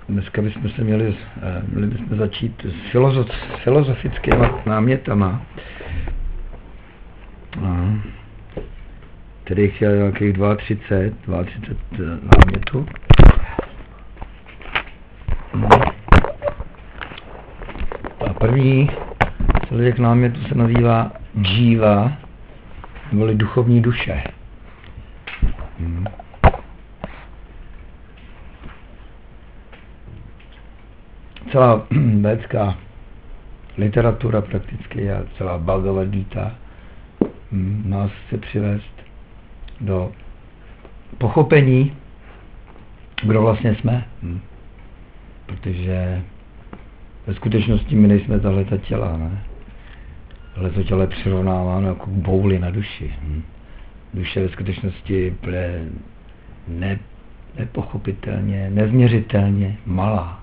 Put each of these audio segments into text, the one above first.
Dneska bychom se měli začít s filozofickými námětama. Tedy chtěl nějakých 32 námětů. A první z těch námětů se nazývá džíva, neboli duchovní duše. Celá védská literatura prakticky a celá Bhagavad Gita nás chce přivést do pochopení, kdo vlastně jsme. Protože ve skutečnosti my nejsme tahleta těla, ne? Tohleto tělo je přirovnáváno jako bouli na duši. Duše ve skutečnosti je nepochopitelně, nezměřitelně malá.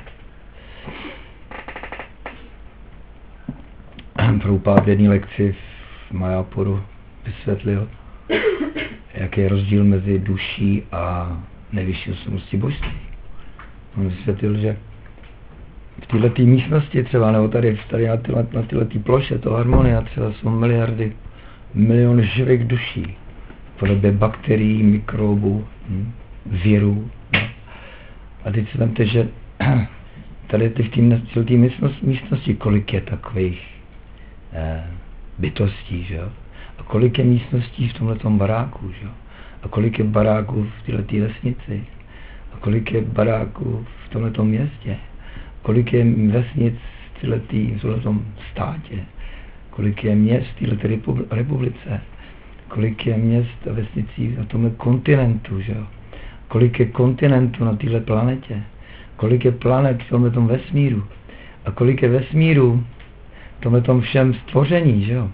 Prabhupád v jedné lekci v Mayapuru vysvětlil, jaký je rozdíl mezi duší a nejvyšší osobností božství. On vysvětlil, že v této místnosti třeba, nebo tady na této ploše, to harmonia, třeba jsou miliony živých duší v podobě bakterií, mikrobů, virů. A teď si vemte, že tady v té místnosti, kolik je takových bytostí, že jo? A kolik je místností v tomhletom baráku, že jo? A kolik je baráků v této vesnici? A kolik je baráků v tomhletom městě? Kolik je vesnic v tomhletom státě? Kolik je měst v této republice? Kolik je měst a vesnicí na tomhle kontinentu, že jo? Kolik je kontinentů na této planetě? Kolik je planet v tomhletom vesmíru? A kolik je vesmíru v tomhletom všem stvoření, že jo?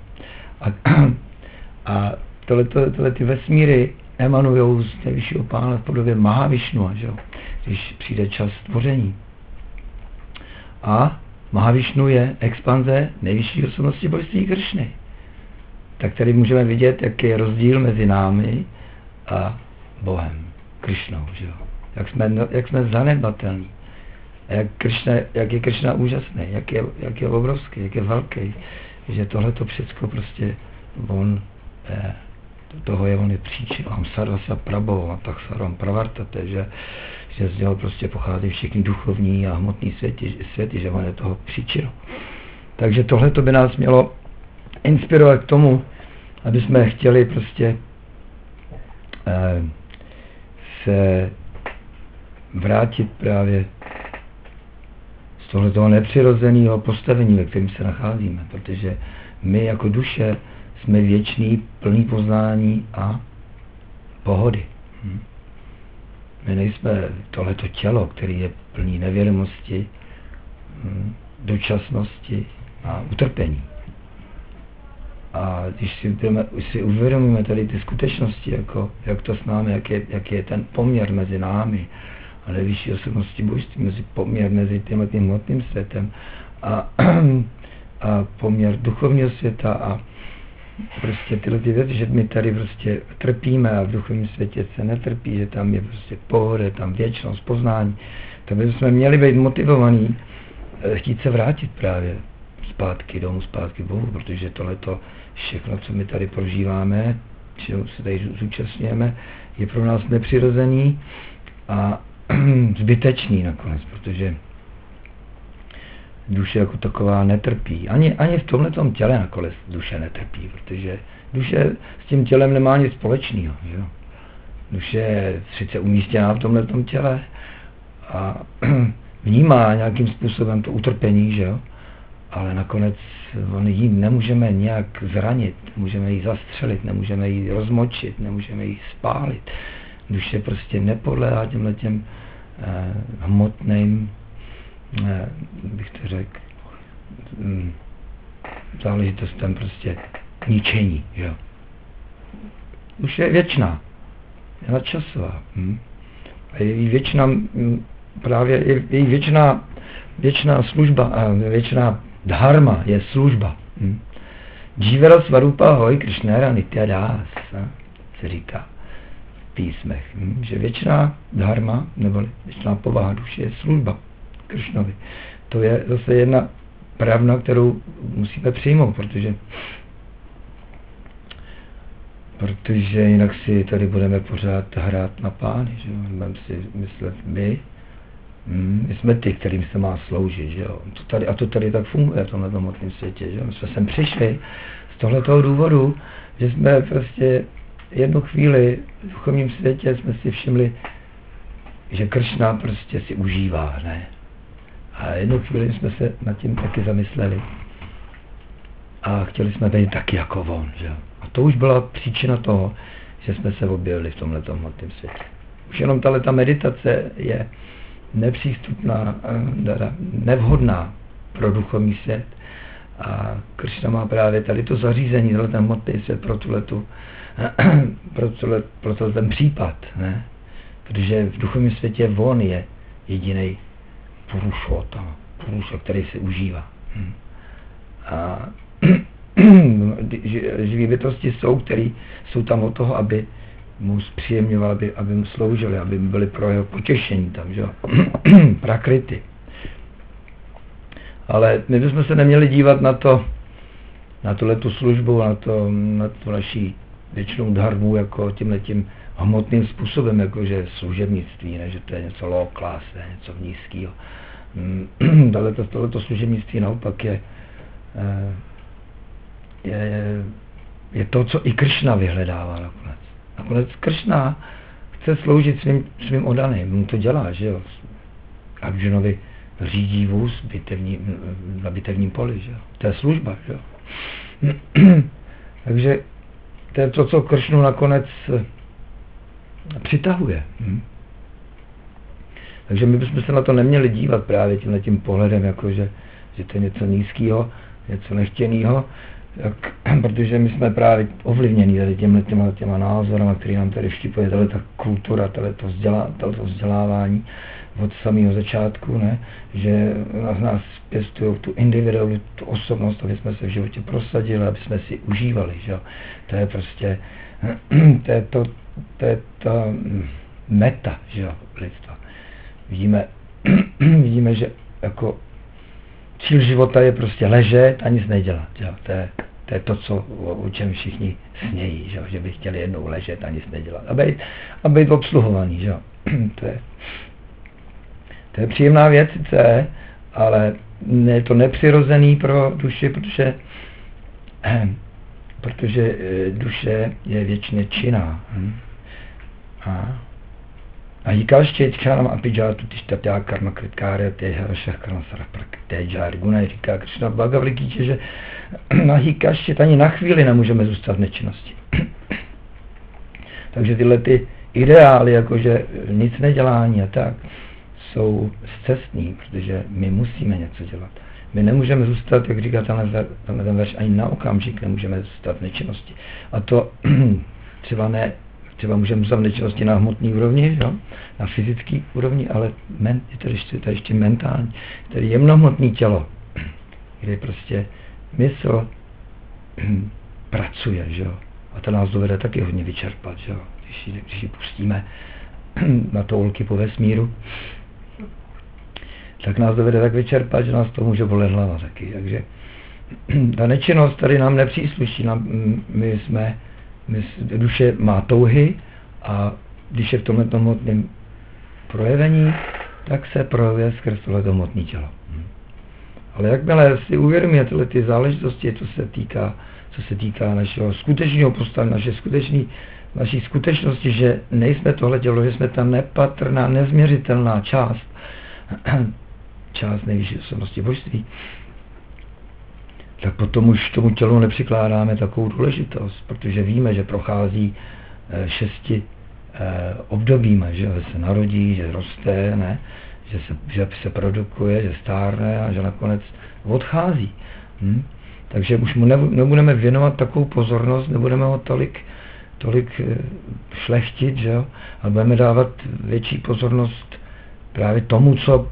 A tohle ty vesmíry emanujou z nejvyššího pána v podobě Mahavišnua, že jo? Když přijde čas stvoření. A Mahavišnu je expanze nejvyšší osobnosti božství Kršny. Tak tady můžeme vidět, jaký je rozdíl mezi námi a Bohem, Kršnou, že jo? Jak jsme zanedbatelní. Jak je Kršna úžasný, jak je obrovský, jak je velký. Že tohleto všecko prostě on je příčinou. Sarvasya Prabho a tak sarvam pravartate, že z něho prostě pochází všechny duchovní a hmotný světy, že on je toho příčinou. Takže tohleto by nás mělo inspirovat k tomu, aby jsme chtěli prostě se vrátit právě z tohletoho nepřirozeného postavení, ve kterém se nacházíme, protože my jako duše jsme věčný, plný poznání a pohody. My nejsme tohleto tělo, který je plný nevědomosti, dočasnosti a utrpení. A když si uvědomíme tady ty skutečnosti, jak to s námi, jak je ten poměr mezi námi a nejvyšší osobností božství, poměr mezi tím hmotným světem a poměr duchovního světa a prostě tyhle ty věci, že my tady prostě trpíme a v duchovním světě se netrpí, že tam je prostě pohoda, tam věčnost, poznání, tak bychom měli být motivovaní chtít se vrátit právě zpátky domů, zpátky Bohu, protože tohleto všechno, co my tady prožíváme, čeho se tady zúčastňujeme, je pro nás nepřirozený a zbytečný nakonec, protože duše jako taková netrpí. Ani v tomhletom těle nakonec duše netrpí, protože duše s tím tělem nemá nic společného. Že? Duše je sice umístěná v tomhletom těle a vnímá nějakým způsobem to utrpení, že jo? Ale nakonec ji nemůžeme nějak zranit, nemůžeme ji zastřelit, nemůžeme ji rozmočit, nemůžeme ji spálit. Duše prostě nepodléhá těmhletěm hmotným, bych to řekl, záležitostem prostě ničení, jo. Duše je věčná, je nadčasová. A její věčná, právě její věčná služba a věčná dharma je služba. Jivara Svarupa Hoj Krishnera Nitya Das, se říká. písmech, že věčná dharma, nebo věčná povaha duše je služba Kršnovi. To je zase jedna pravda, kterou musíme přijmout, protože jinak si tady budeme pořád hrát na pány, že jo? Budeme si myslet my jsme ty, kterým se má sloužit, že jo? To tady tak funguje v tomhle hmotném světě, že jo? My jsme sem přišli z tohletoho důvodu, že jsme prostě jednu chvíli v duchovním světě jsme si všimli, že Kršna prostě si užívá, ne? A jednu chvíli jsme se nad tím taky zamysleli a chtěli jsme být taky jako on, že jo? A to už byla příčina toho, že jsme se objevili v tomhletom hmotném světě. Už jenom ta meditace je nepřístupná, nevhodná pro duchovní svět. A Kršna má právě tady to zařízení, ten hmotný svět pro ten případ, ne? Protože v duchovním světě on je jediný Purusha, který se užívá. A živí bytosti jsou tam od toho, aby mu zpříjemňovali, aby mu sloužili, aby byli pro jeho potěšení tam, že jo. Prakrity. Ale my bychom se neměli dívat na tuhletu službu, na tu naší věčnou dharmu jako tímhletím hmotným způsobem, jakože služebnictví, ne, že to je něco low class, něco nízkého. Tohleto služebnictví naopak je to, co i Kršna vyhledává nakonec. Nakonec Kršna chce sloužit svým oddaným, mu to dělá, že jo. Arjunovi řídí vůz na bitevním poli, že jo. To je služba, že jo. Takže to je to, co Kršnu nakonec přitahuje. Takže my bychom se na to neměli dívat právě tímhletím pohledem, jakože že to je něco nízkého, něco nechtěného, protože my jsme právě ovlivněni tady těma názorama, který nám tady vštěpuje ta kultura, to vzdělávání od samého začátku, ne? Že nás pěstují tu individualitu, tu osobnost, aby jsme se v životě prosadili, aby jsme si užívali, že? To je prostě, to je ta meta, že jo, lidstva. Vidíme, že jako cíl života je prostě ležet a nic nedělat, že jo? To je to, o čem všichni snějí, že by chtěli jednou ležet a nic nedělat. A být obsluhovaný, že jo? To je příjemná věc sice, ale je to nepřirozený pro duši, protože duše je věčně činná. A hikáště čánam apijātu tištatā karma kritkārya teha šakrana saraprakteja Guna říká Kršna v Bhagavad Gītě, že na hikáště ani na chvíli nemůžeme zůstat v nečinnosti. Takže tyhle ty ideály, jakože nic nedělání a tak, jsou zcestný, protože my musíme něco dělat. My nemůžeme zůstat, jak říká ten verš, ani na okamžik nemůžeme zůstat v nečinnosti. A to třeba můžeme zůstat v nečinnosti na hmotné úrovni, jo? Na fyzické úrovni, ale je to ještě mentální, tedy jemnohmotné tělo, kde prostě mysl pracuje, že jo? A to nás dovede taky hodně vyčerpat, že jo? Když ji pustíme na toulky po vesmíru, tak nás dovede tak vyčerpat, že nás to může bolet hlava taky. Takže ta nečinnost tady nám nepřísluší. Duše má touhy a když je v tomhle hmotném projevení, tak se projevuje skrz tohleto hmotné tělo. Ale jakmile si uvědomíme tyhle ty záležitosti, co se týká našeho skutečného postavení, naší skutečnosti, že nejsme tohle tělo, že jsme ta nepatrná, nezměřitelná část nejvyšší osobnosti božství, tak potom už tomu tělu nepřikládáme takovou důležitost, protože víme, že prochází 6 obdobíma, že se narodí, že roste, ne? Že se produkuje, že stárne a že nakonec odchází. Takže už mu nebudeme věnovat takovou pozornost, nebudeme ho tolik šlechtit, že jo? A budeme dávat větší pozornost právě tomu,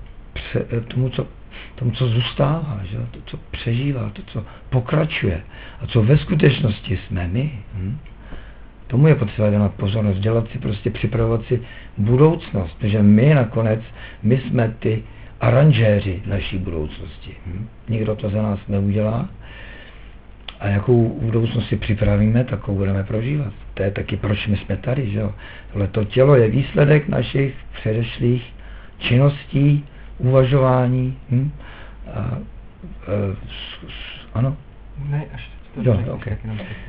co zůstává, že? To, co přežívá, to, co pokračuje a co ve skutečnosti jsme my. Tomu je potřeba dělat pozornost, dělat si prostě, připravovat si budoucnost, protože my nakonec, my jsme ty aranžéři naší budoucnosti. Nikdo to za nás neudělá a jakou budoucnost si připravíme, takovou budeme prožívat. To je taky, proč my jsme tady, že jo. Tohleto tělo je výsledek našich předešlých činností, uvažování. Ano? Ne, až to jo, okay.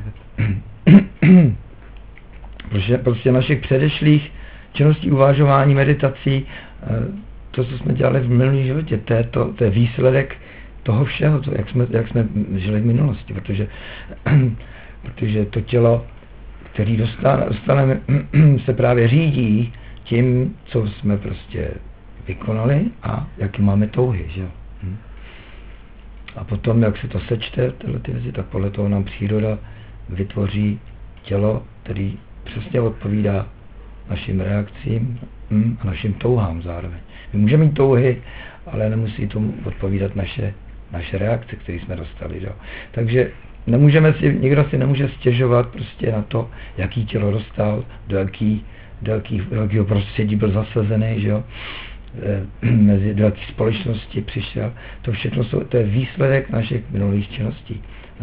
Prostě našich předešlých činností, uvažování, meditací, to, co jsme dělali v minulém životě, to je výsledek toho všeho, jak jsme žili v minulosti, protože to tělo, který dostaneme, se právě řídí tím, co jsme prostě vykonali a jaký máme touhy, že jo. A potom, jak se to sečte, ty věci, tak podle toho nám příroda vytvoří tělo, který přesně odpovídá našim reakcím a našim touhám zároveň. My můžeme mít touhy, ale nemusí tomu odpovídat naše reakce, které jsme dostali. Jo. Takže nikdo si nemůže stěžovat prostě na to, jaký tělo dostal, do jakého prostředí byl zasazený, že jo. Do jaké společnosti přišel. To všechno to je výsledek našich minulých činností,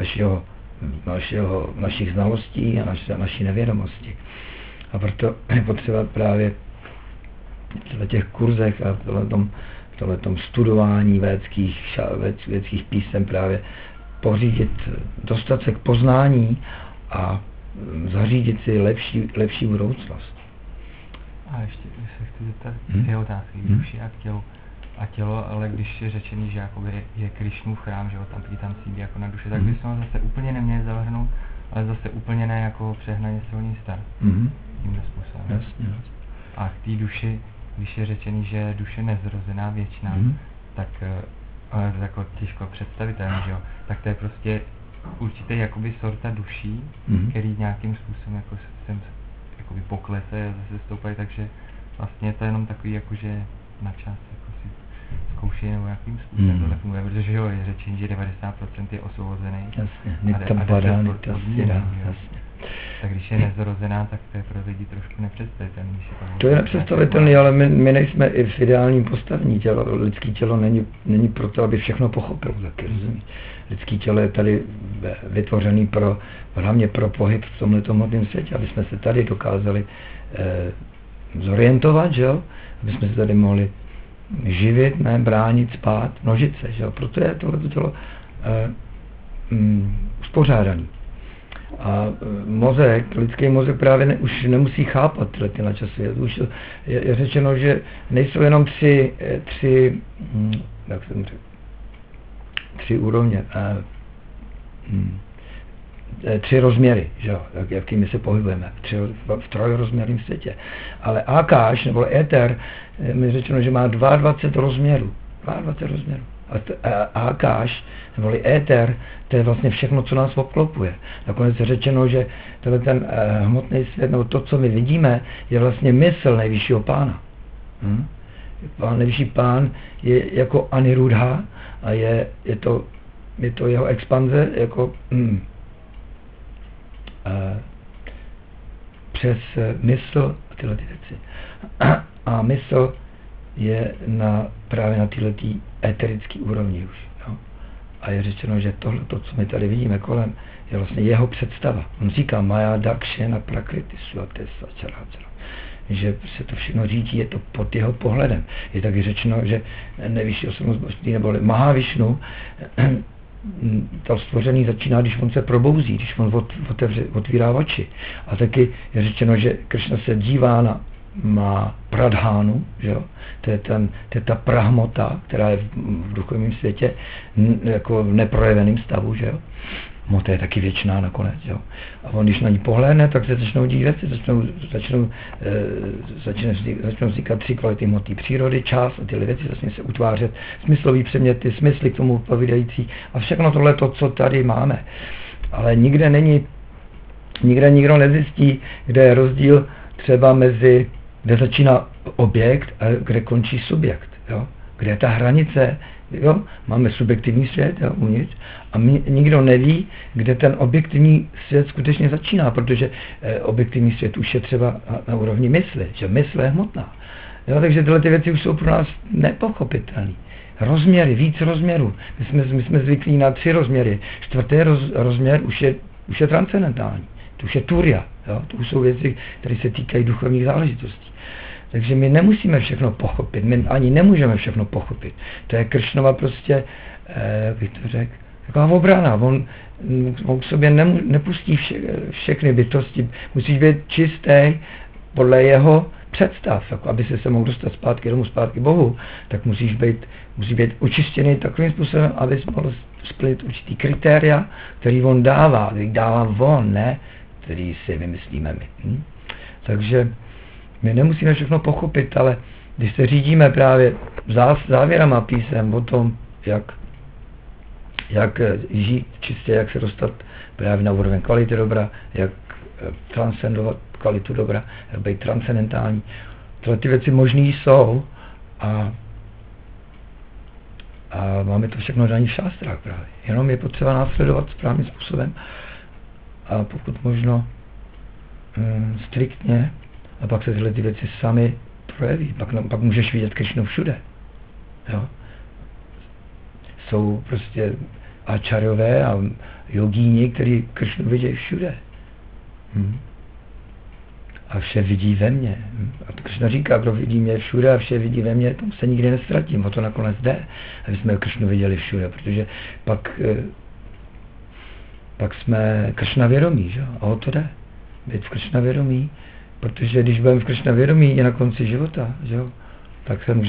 našich znalostí a naší nevědomosti. A proto je potřeba právě v těch kurzech a v tomhletom studování védských písem právě pořídit, dostat se k poznání a zařídit si lepší budoucnost. A ještě se chci zeptat dvě otázky, duši a tělo, ale když je řečený, že je Krišnův chrám, že ho tam sídlí jako na duši, tak bychom ho zase úplně neměli zavrhnout, ale zase úplně ne jako přehnaně silný stan. Tímhle způsobem. Jasně. A k té duši, když je řečený, že je duše nezrozená, věčná, tak ale to jako těžko představitelný, že jo, tak to je prostě určitě jakoby sorta duší, který nějakým způsobem jako sem jakoby poklese a zase stoupají, takže vlastně je to jenom takový jakože na čas jako si zkouší nebo jakým způsobem to tak funguje, protože jo, je řečení, že 90% je osvobozený. Jasně, jasně. Tak když je nezrozená, tak to je pro lidi trošku nepředstavitelný. To je nepředstavitelný, ale my nejsme i v ideálním postavení tělo. Lidský tělo není proto, aby všechno pochopilo, taky rozumí. Lidský tělo je tady vytvořený hlavně pro pohyb v tomhletom hmotném světě, aby jsme se tady dokázali zorientovat, že jo? Aby jsme se tady mohli živit, ne bránit, spát, množit se, že jo? Proto je tohleto tělo uspořádaný. A lidský mozek právě už nemusí chápat ty načasy. Už je řečeno, že nejsou jenom tři úrovně, tři rozměry, že jo, jakými se pohybujeme v trojrozměrném světě. Ale Ákáš, nebo éter, mi řečeno, že má 22 rozměrů. 22 rozměrů. A Ákáš, neboli éter, to je vlastně všechno, co nás obklopuje. Nakonec je řečeno, že ten hmotný svět, nebo to, co my vidíme, je vlastně mysl nejvyššího pána. Nejvyšší pán je jako Aniruddha a je to jeho expanze jako přes mysl a tyhle ty věci. A mysl je právě na této eterické úrovni už. Jo? A je řečeno, že tohle, co my tady vidíme kolem, je vlastně jeho představa. On říká Maya Dakshena Prakriti Suatesa Čaráčara. Že se to všechno řídí, je to pod jeho pohledem. Je taky řečeno, že nejvyšší osobnost božství neboli Mahavišnu, to stvoření začíná, když on se probouzí, když on otvírá oči. A taky je řečeno, že Kršna se dívá má pradhánu, že jo? To je ta prahmota, která je v duchovním světě jako v neprojeveném stavu, že jo? Hmota je taky věčná nakonec, jo? A on, když na ní pohlédne, tak se začnou dít věci, začnou vznikat tři kvality hmoty přírody, čas a tyhle věci začnou se utvářet smyslový předměty, smysly k tomu odpovídající a všechno tohle, co tady máme. Ale nikde nikdo nezjistí, kde je rozdíl třeba kde začíná objekt a kde končí subjekt. Jo? Kde je ta hranice, jo? Máme subjektivní svět, jo, uvnitř, a nikdo neví, kde ten objektivní svět skutečně začíná, protože objektivní svět už je třeba na úrovni mysli, že mysl je hmotná. Jo, takže tyhle ty věci už jsou pro nás nepochopitelné. Rozměry, víc rozměrů. My jsme zvyklí na 3 rozměry. 4. rozměr už je transcendentální. To už je turja. Jo? To už jsou věci, které se týkají duchovních záležitostí. Takže my nemusíme všechno pochopit. My ani nemůžeme všechno pochopit. To je Kršnova prostě, jak bych to řekl, taková obrana. On k sobě nepustí všechny bytosti. Musíš být čistý podle jeho představ, jako aby se mohl dostat zpátky domů, zpátky Bohu, tak musí být očištěný takovým způsobem, aby mohl splnit určitý kritéria, který on dává on, ne, který si vymyslíme my. Takže my nemusíme všechno pochopit, ale když se řídíme právě závěrama písem o tom, jak žít čistě, jak se dostat právě na úroveň kvality dobra, jak transcendovat kvalitu dobra, jak být transcendentální. Tyhle ty věci možný jsou a máme to všechno daný v šástrách právě. Jenom je potřeba následovat správným způsobem a pokud možno striktně, a pak se tyhle ty věci sami projeví. Pak můžeš vidět Kršnu všude. Jo? Jsou prostě áčarové a jogíni, kteří Kršnu vidí všude. A vše vidí ve mně. A Kršna říká, kdo vidí mě všude a vše vidí ve mně, tomu se nikdy nestratím. O to nakonec jde, aby jsme Kršnu viděli všude, protože pak jsme Kršna vědomí, že? A o to jde. Být v Kršna vědomí, protože když budeme v Kršna vědomí i na konci života, že? Tak se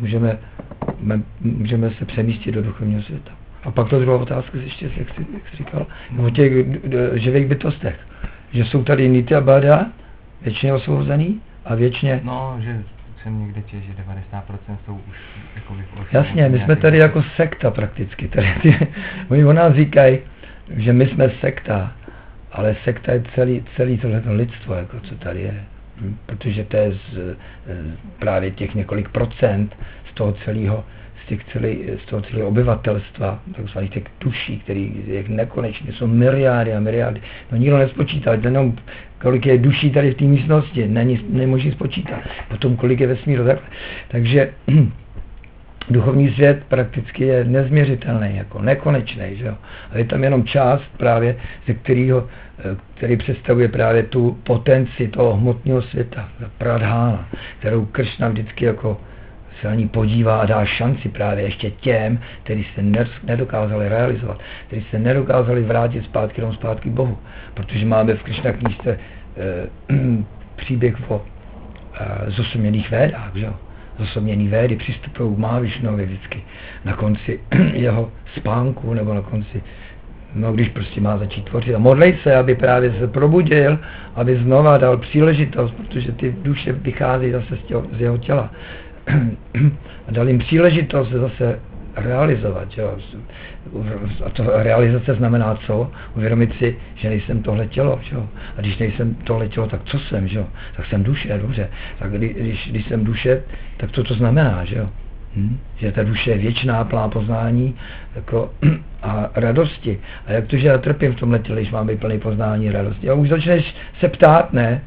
můžeme se přemístit do duchovního světa. A pak to druhá otázka, ještě, jak jsi říkal, o těch živých bytostech. Že jsou tady Nitya Bada, věčně osvobozený a věčně... No, že jsem někde četl, že 90% jsou už jako Jasně, my jsme tady jako sekta prakticky. Oni o nás říkají, že my jsme sekta, ale sekta je celý tohleto lidstvo, jako co tady je. Protože to je právě těch několik procent z toho celého obyvatelstva, takzvaných těch duší, který je nekonečně, jsou miliardy a miliardy. No nikdo nespočítá, jenom kolik je duší tady v té místnosti, není možné spočítat. Potom kolik je vesmíru, takhle. Takže duchovní svět prakticky je nezměřitelný, jako nekonečný, že jo. A je tam jenom část právě, který představuje právě tu potenci toho hmotného světa, pradhána, kterou Kršna vždycky jako se na ní podívá a dá šanci právě ještě těm, kteří se nedokázali realizovat, kteří se nedokázali vrátit zpátky Bohu. Protože máme v Kršna knížce příběh o zosobněných védách, že jo. Zosobněný védy přistupují k Mahavišnovi vždycky na konci jeho spánku nebo na konci, no když prostě má začít tvořit. A modlej se, aby právě se probudil, aby znova dal příležitost, protože ty duše vychází zase z jeho těla. A dal jim příležitost se zase realizovat. Jo. A to realizace znamená co? Uvědomit si, že nejsem tohle tělo. Jo. A když nejsem tohle tělo, tak co jsem? Jo. Tak jsem duše, dobře. Tak když jsem duše, tak co to znamená? Jo. Že ta duše je věčná, plná poznání jako, a radosti. A jak to, že já trpím v tomhle těle, když mám být plný poznání a radosti? A už začneš se ptát, ne?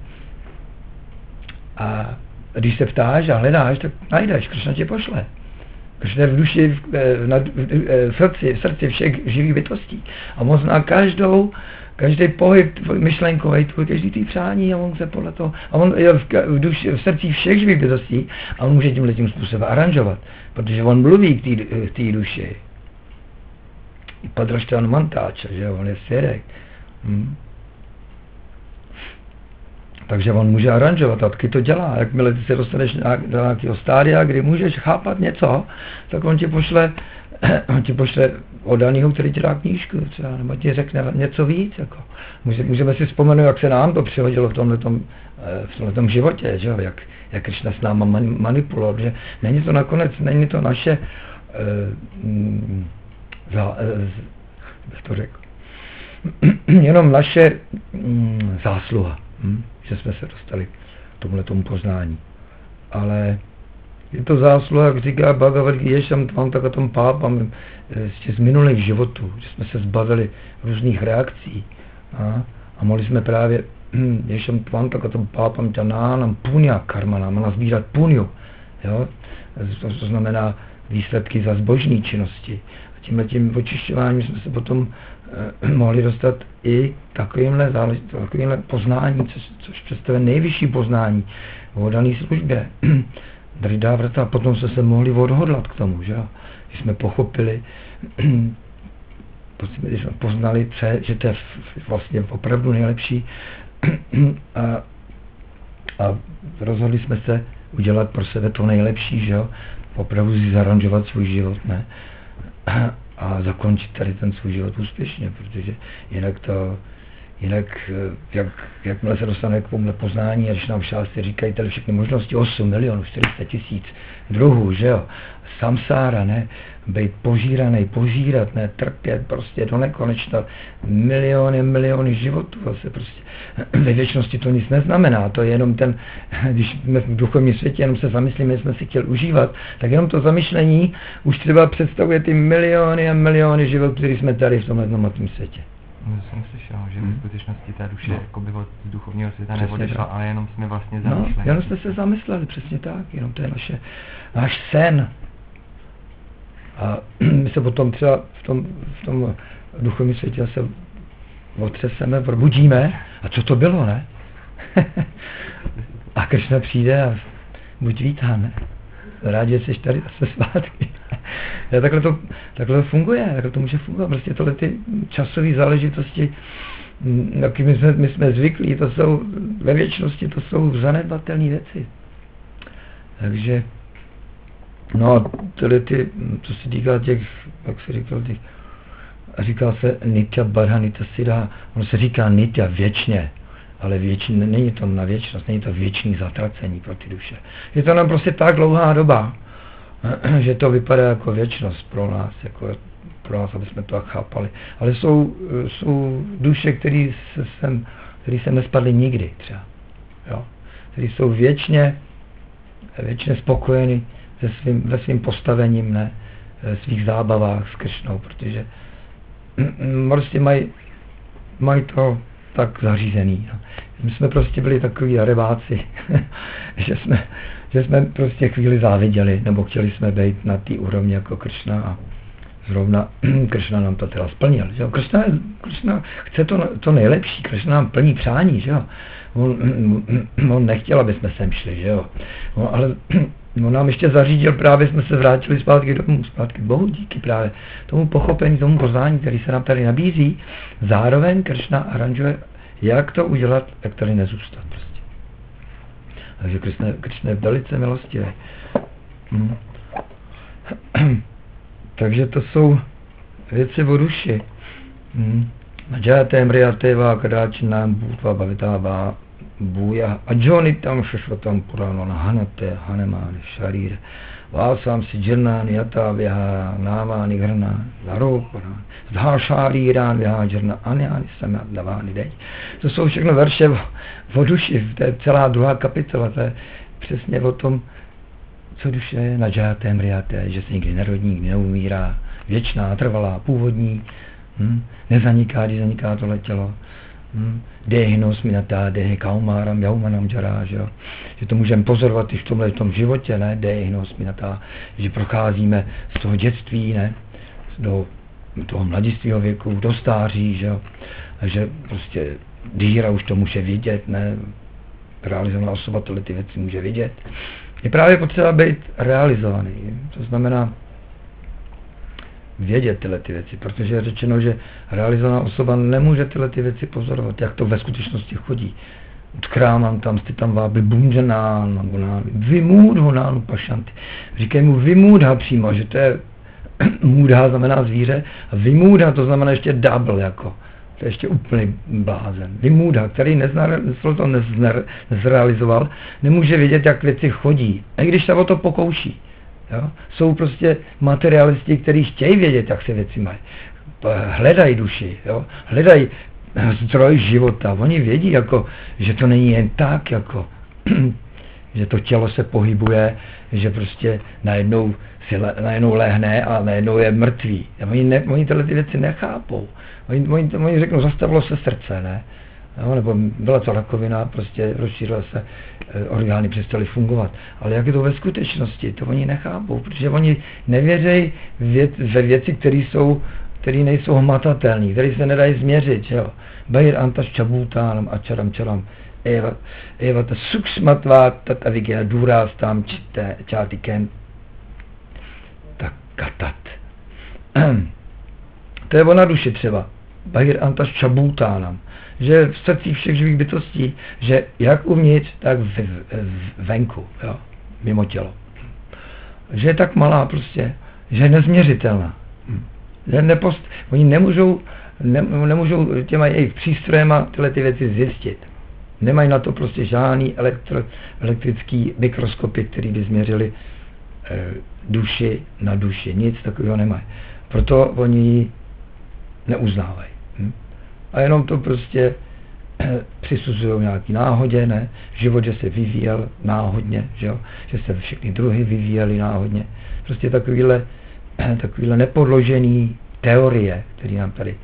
A když se ptáš a hledáš, tak najdeš, Kršna tě pošle. Kršna je v duši, v srdci všech živých bytostí. A on zná každý pohyb myšlenkový, každý tý přání a on se podle toho, a on je v srdci všech živých bytostí a on může tímhle způsobem aranžovat, protože on mluví k té duši. Padraštan Mantáča, že on je svědek. Takže on může aranžovat, a taky to dělá. Jakmile ty se dostaneš do nějakého stádia, kdy můžeš chápat něco, tak on ti pošle oddanýho, který ti dá knížku třeba, nebo ti řekne něco víc. Jako. Můžeme si vzpomenout, jak se nám to přihodilo v tomhletom životě, že? Jak Kršna s náma manipuloval. Že není to nakonec, není to naše jak to řekl, jenom naše zásluha. Že jsme se dostali k tomuhletomu poznání. Ale je to zásluha, jak říká Bhagavad Gita, Ješam Tvam Takatam Pápam, ještě z minulých životů, že jsme se zbavili různých reakcí a mohli jsme právě Ješam Tvam Takatam Pápam Janánam Punya Karmanám, nazbírat punyu, jo? To znamená výsledky za zbožní činnosti. A tímhletím očišťováním jsme se potom mohli dostat i takovýmhle poznání, což představuje nejvyšší poznání v dané službě. Dridhavrata, potom jsme se mohli odhodlat k tomu, že? Když jsme pochopili, když jsme poznali, že to je vlastně opravdu nejlepší a rozhodli jsme se udělat pro sebe to nejlepší, že jo? Opravdu si zaranžovat svůj život, ne? A zakončit tady ten svůj život úspěšně, protože jakmile se dostane k tomuhle poznání, a když nám šástry říkají tady všechny možnosti, 8 milionů 400 tisíc druhů, že jo, samsára, ne, být požíraný, požírat, ne, trpět prostě do nekonečna, miliony životů, vlastně prostě ve věčnosti to nic neznamená, to je jenom ten, když jsme v duchovním světě jenom se zamyslíme, jsme si chtěli užívat, tak jenom to zamyšlení už třeba představuje ty miliony a miliony životů, které jsme tady v tomhle hmotném světě. No, jsem slyšel, že v skutečnosti ta duše jakoby od duchovního světa neodešla, ale jenom jsme vlastně zamýšleli. No, jenom jsme se zamysleli, přesně tak, jenom to je náš sen. A my se potom třeba v tom duchovním světě se otřeseme, probudíme, a co to bylo, ne? A Kršna přijde a buď vítán, ne? Rádi, že jsi tady zase zpátky. Takhle to funguje, takhle to může fungovat. Prostě tohle ty časové záležitosti, jakými my jsme zvyklí, to jsou ve věčnosti, to jsou zanedbatelné věci. Takže, no a tohle ty, co se týká těch, jak se říkal, říká se nitya barha nitya siddha, ono se říká nitya věčně, ale není to na věčnost, není to věčný zatracení pro ty duše. Je to nám prostě tak dlouhá doba, že to vypadá jako věčnost pro nás, aby jsme to chápali. Ale jsou duše, které se nespadly nikdy třeba. Jo? Které jsou věčně spokojeny ve svým postavením, ne? Svých zábavách s Kršnou, protože prostě mají to tak zařízený. No. My jsme prostě byli takový darebáci, že jsme prostě chvíli záviděli, nebo chtěli jsme být na té úrovni jako Kršna a zrovna Kršna nám to teda splnil. Že? Kršna chce to nejlepší, Kršna nám plní přání, že jo. On nechtěl, aby jsme sem šli, že jo. Ale on nám ještě zařídil, právě jsme se vrátili zpátky domů, zpátky k Bohu, díky právě tomu pochopení, tomu poznání, který se nám tady nabízí. Zároveň Kršna aranžuje, jak to udělat, jak tady nezůstat prostě. Takže Kršna je velice milostivý. Takže to jsou věci o duši. Najate mriyateva kadáčinám bhutva bhavitava bhuja ajonitam shashvatam purano nahanate hanemani sharire vásam si džirnáni yatavyaha námáni grana zaroparan zdhášárírán vyhážerna anyáni samadnaváni deň. To jsou všechno verše o duši, to je celá druhá kapitola, to je přesně o tom, co duše je, najate mriyate, že se nikdy nerodí, nikdy neumírá, věčná, trvalá, původní, nezaniká, když zaniká tohle tělo. Dehinos minatá, dehy kaumáram, jaumanam džará, že to můžeme pozorovat i v tom životě, ne? Dehinos minatá, že procházíme z toho dětství, ne? Do toho mladistvého věku, do stáří, že prostě dýra už to může vidět, ne? Realizovaná osoba tohle ty věci může vidět. Je právě potřeba být realizovaný, to znamená vědět tyhle ty věci, protože je řečeno, že realizovaná osoba nemůže tyhle ty věci pozorovat, jak to ve skutečnosti chodí. Odkrámám tam, jste tam vábli bumženán, vymůdhonánu pašanty. Říkají mu vymůdha přímo, že to je můdha znamená zvíře a vymůdha to znamená ještě double, jako. To je ještě úplný blázen. Vymůdha, který nezrealizoval, nemůže vědět, jak věci chodí, i když se o to pokouší. Jo? Jsou prostě materialisti, kteří chtějí vědět, jak se věci mají. Hledají duši, jo? Hledají zdroj života. Oni vědí, jako, že to není jen tak, jako, že to tělo se pohybuje, že prostě najednou lehne a najednou je mrtvý. Oni tyhle ty věci nechápou. Oni řeknou, zastavilo se srdce, ne? No, nebo byla to rakovina, prostě rozšířila se, orgány přestaly fungovat. Ale jak je to ve skutečnosti, to oni nechápou, protože oni nevěří ve věci, které nejsou hmatatelné, které se nedají změřit. Jo? Bahir antas čabutánam a čaram eva ta sukšmatvá tata vigya důrástam čátikem tak katat. To je ona duše třeba. Bahir antas čabutánam. Že v srdci všech živých bytostí, že jak uvnitř, tak venku, jo, mimo tělo. Že je tak malá prostě, že je nezměřitelná. Oni nemůžou těma jejich přístrojema tyhle ty věci zjistit. Nemají na to prostě žádný elektrický mikroskopy, který by změřili duši na duši. Nic takového nemají. Proto oni ji neuznávají. A jenom to prostě přisuzují nějaký náhodě, ne? Život, že se vyvíjel náhodně, že se všechny druhy vyvíjely náhodně. Prostě takovýhle nepodložený teorie, které nám tady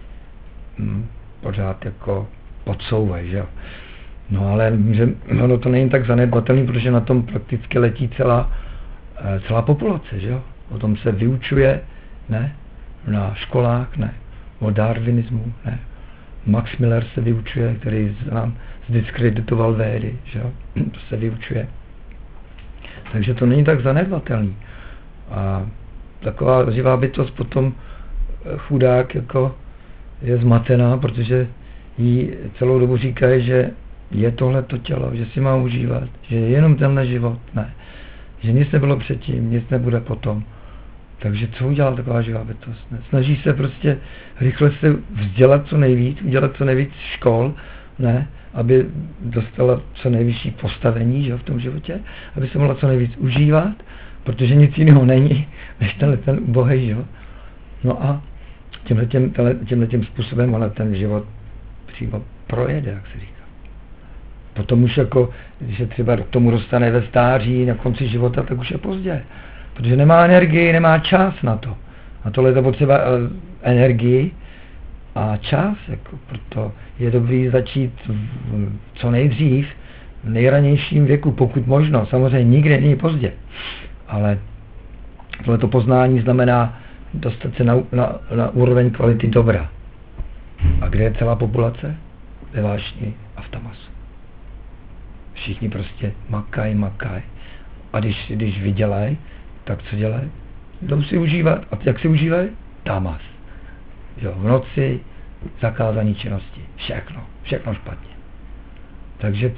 pořád jako podsouvají, že jo. No ale ono to není tak zanedbatelný, protože na tom prakticky letí celá populace, že jo. O tom se vyučuje, ne? Na školách, ne? O darwinismu, ne? Max Miller se vyučuje, který nám zdiskreditoval védy, že jo? To se vyučuje. Takže to není tak zanedbatelný. A taková živá bytost potom chudák jako je zmatená, protože jí celou dobu říkají, že je tohleto tělo, že si má užívat, že je jenom tenhle život, ne. Že nic nebylo předtím, nic nebude potom. Takže co udělá taková živá bytost? Ne? Snaží se prostě rychle se vzdělat co nejvíc, udělat co nejvíc škol, ne? Aby dostala co nejvyšší postavení, že, v tom životě, aby se mohla co nejvíc užívat, protože nic jiného není, než ten ubohej, že? No a tímhletím způsobem ona ten život přímo projede, jak se říká. Potom už jako, když se třeba k tomu dostane ve stáří, na konci života, tak už je pozdě. Protože nemá energii, nemá čas na to. A tohle je to potřeba energii a čas. Jako, proto je dobrý začít co nejdřív, v nejranějším věku, pokud možno. Samozřejmě nikdy není pozdě. Ale tohleto poznání znamená dostat se na úroveň kvality dobra. A kde je celá populace? Ve vášni a v tamasu. Všichni prostě makaj. A když vydělají, tak co dělají? Jdou si užívat. A jak si užívají? Tamas. Jo, v noci zakázané činnosti. Všechno špatně. Takže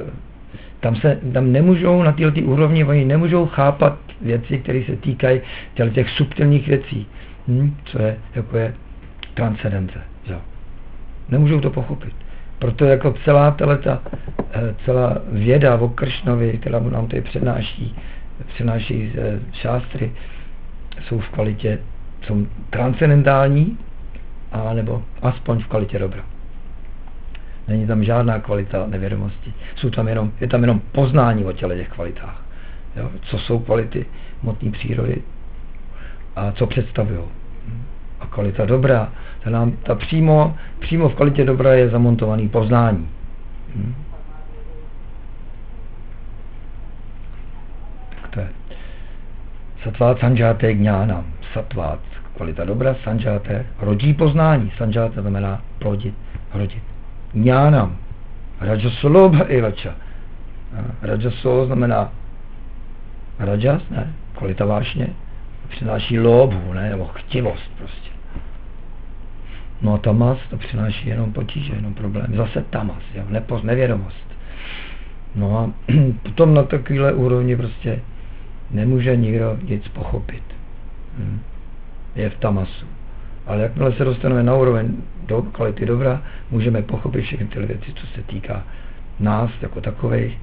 tam nemůžou na této úrovni, oni nemůžou chápat věci, které se týkají těch subtilních věcí. Co je, jako je transcendence. Jo. Nemůžou to pochopit. Proto jako celá věda o Kršnovi, která nám tady přenáší šástry, jsou v kvalitě, jsou transcendentální, nebo aspoň v kvalitě dobra. Není tam žádná kvalita nevědomosti. Je tam jenom poznání o těch kvalitách. Jo? Co jsou kvality hmotné přírody a co představují. A kvalita dobra, přímo v kvalitě dobra je zamontovaný poznání. To je satvát sanjate gnánam. Satvát, kvalita dobra, sanjate, rodí poznání. Sanjate znamená plodit, rodit. Gnánam, rajasolobha evača. Rajaso znamená rajas, ne? Kvalita vášně, přináší lóbhu, ne? Nebo chtivost prostě. No a tamas to přináší jenom potíže, jenom problém. Zase tamas, jo? Nevědomost. No a potom na takovéhle úrovni prostě nemůže nikdo nic pochopit. Je v tamasu. Ale jakmile se dostaneme na úroveň do kvality dobra, můžeme pochopit všechny tyhle věci, co se týká nás jako takových.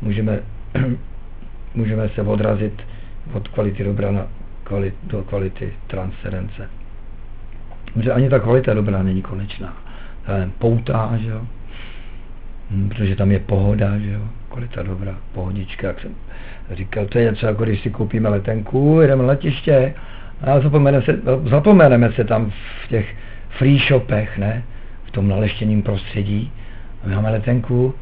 Můžeme se odrazit od kvality dobra do kvality transcendence. Protože ani ta kvalita dobra není konečná. Ta je poutá, že jo? Protože tam je pohoda, že jo? kvalita dobrá, pohodička, jak jsem říkal, to je něco, jako když si koupíme letenku, jdeme na letiště a zapomeneme se tam v těch free shopech, ne, v tom naleštěným prostředí. A my máme letenku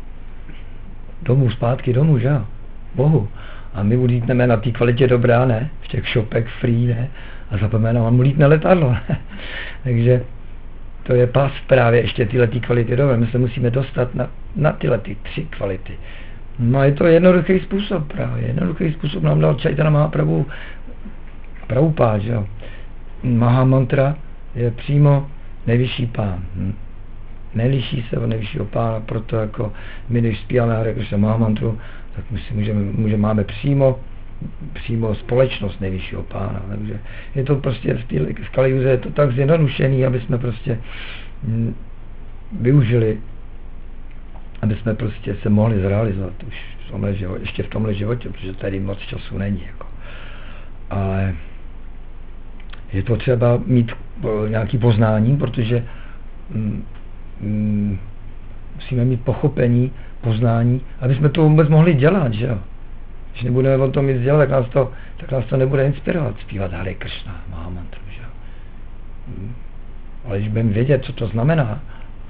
zpátky domů, že jo, Bohu. A my ulítneme na té kvalitě dobrá, ne, v těch shopech free, ne, a zapomeneme, mám ulítne letadlo, ne? Takže to je pas právě ještě tyhle kvality dobré. My se musíme dostat na tyhle 3 kvality. No je to jednoduchý způsob právě. Jednoduchý způsob nám dal Chaitanya Mahaprabhu Prabhupád, že jo. Maha mantra je přímo nejvyšší pán. Neliší se od nejvyššího pána, proto jako my, když zpíváme Hare Krishna Maha mantru, tak my si máme přímo společnost nejvyššího pána. Takže je to prostě v Kalijuze je to tak zjednodušený, aby jsme prostě využili, aby jsme prostě se mohli zrealizovat už ještě v tomhle životě, protože tady moc času není. Jako. Ale je to třeba mít nějaký poznání, protože musíme mít pochopení, poznání, aby jsme to vůbec mohli dělat, že jo. Když nebudeme o tom nic dělat, tak nás to nebude inspirovat zpívat Hare Krishna, Maha mantru, že jo. Ale když budeme vědět, co to znamená,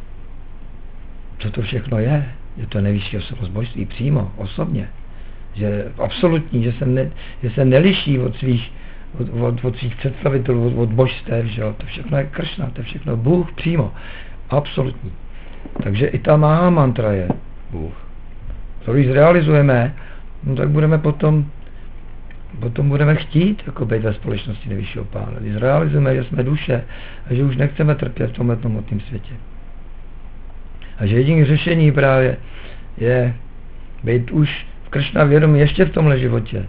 co to všechno je to nejvyšší osobnost božství přímo, osobně, že absolutní, že se neliší od svých představitelů, od božstev, že jo, to všechno je Krishna, to je všechno Bůh přímo, absolutní. Takže i ta Maha mantra je Bůh. To když zrealizujeme, no tak budeme potom budeme chtít jako být ve společnosti nejvyššího pána. Když zrealizujeme, že jsme duše a že už nechceme trpět v tomhle hmotném světě. A že jediné řešení právě je být už v Kršna vědomí ještě v tomhle životě.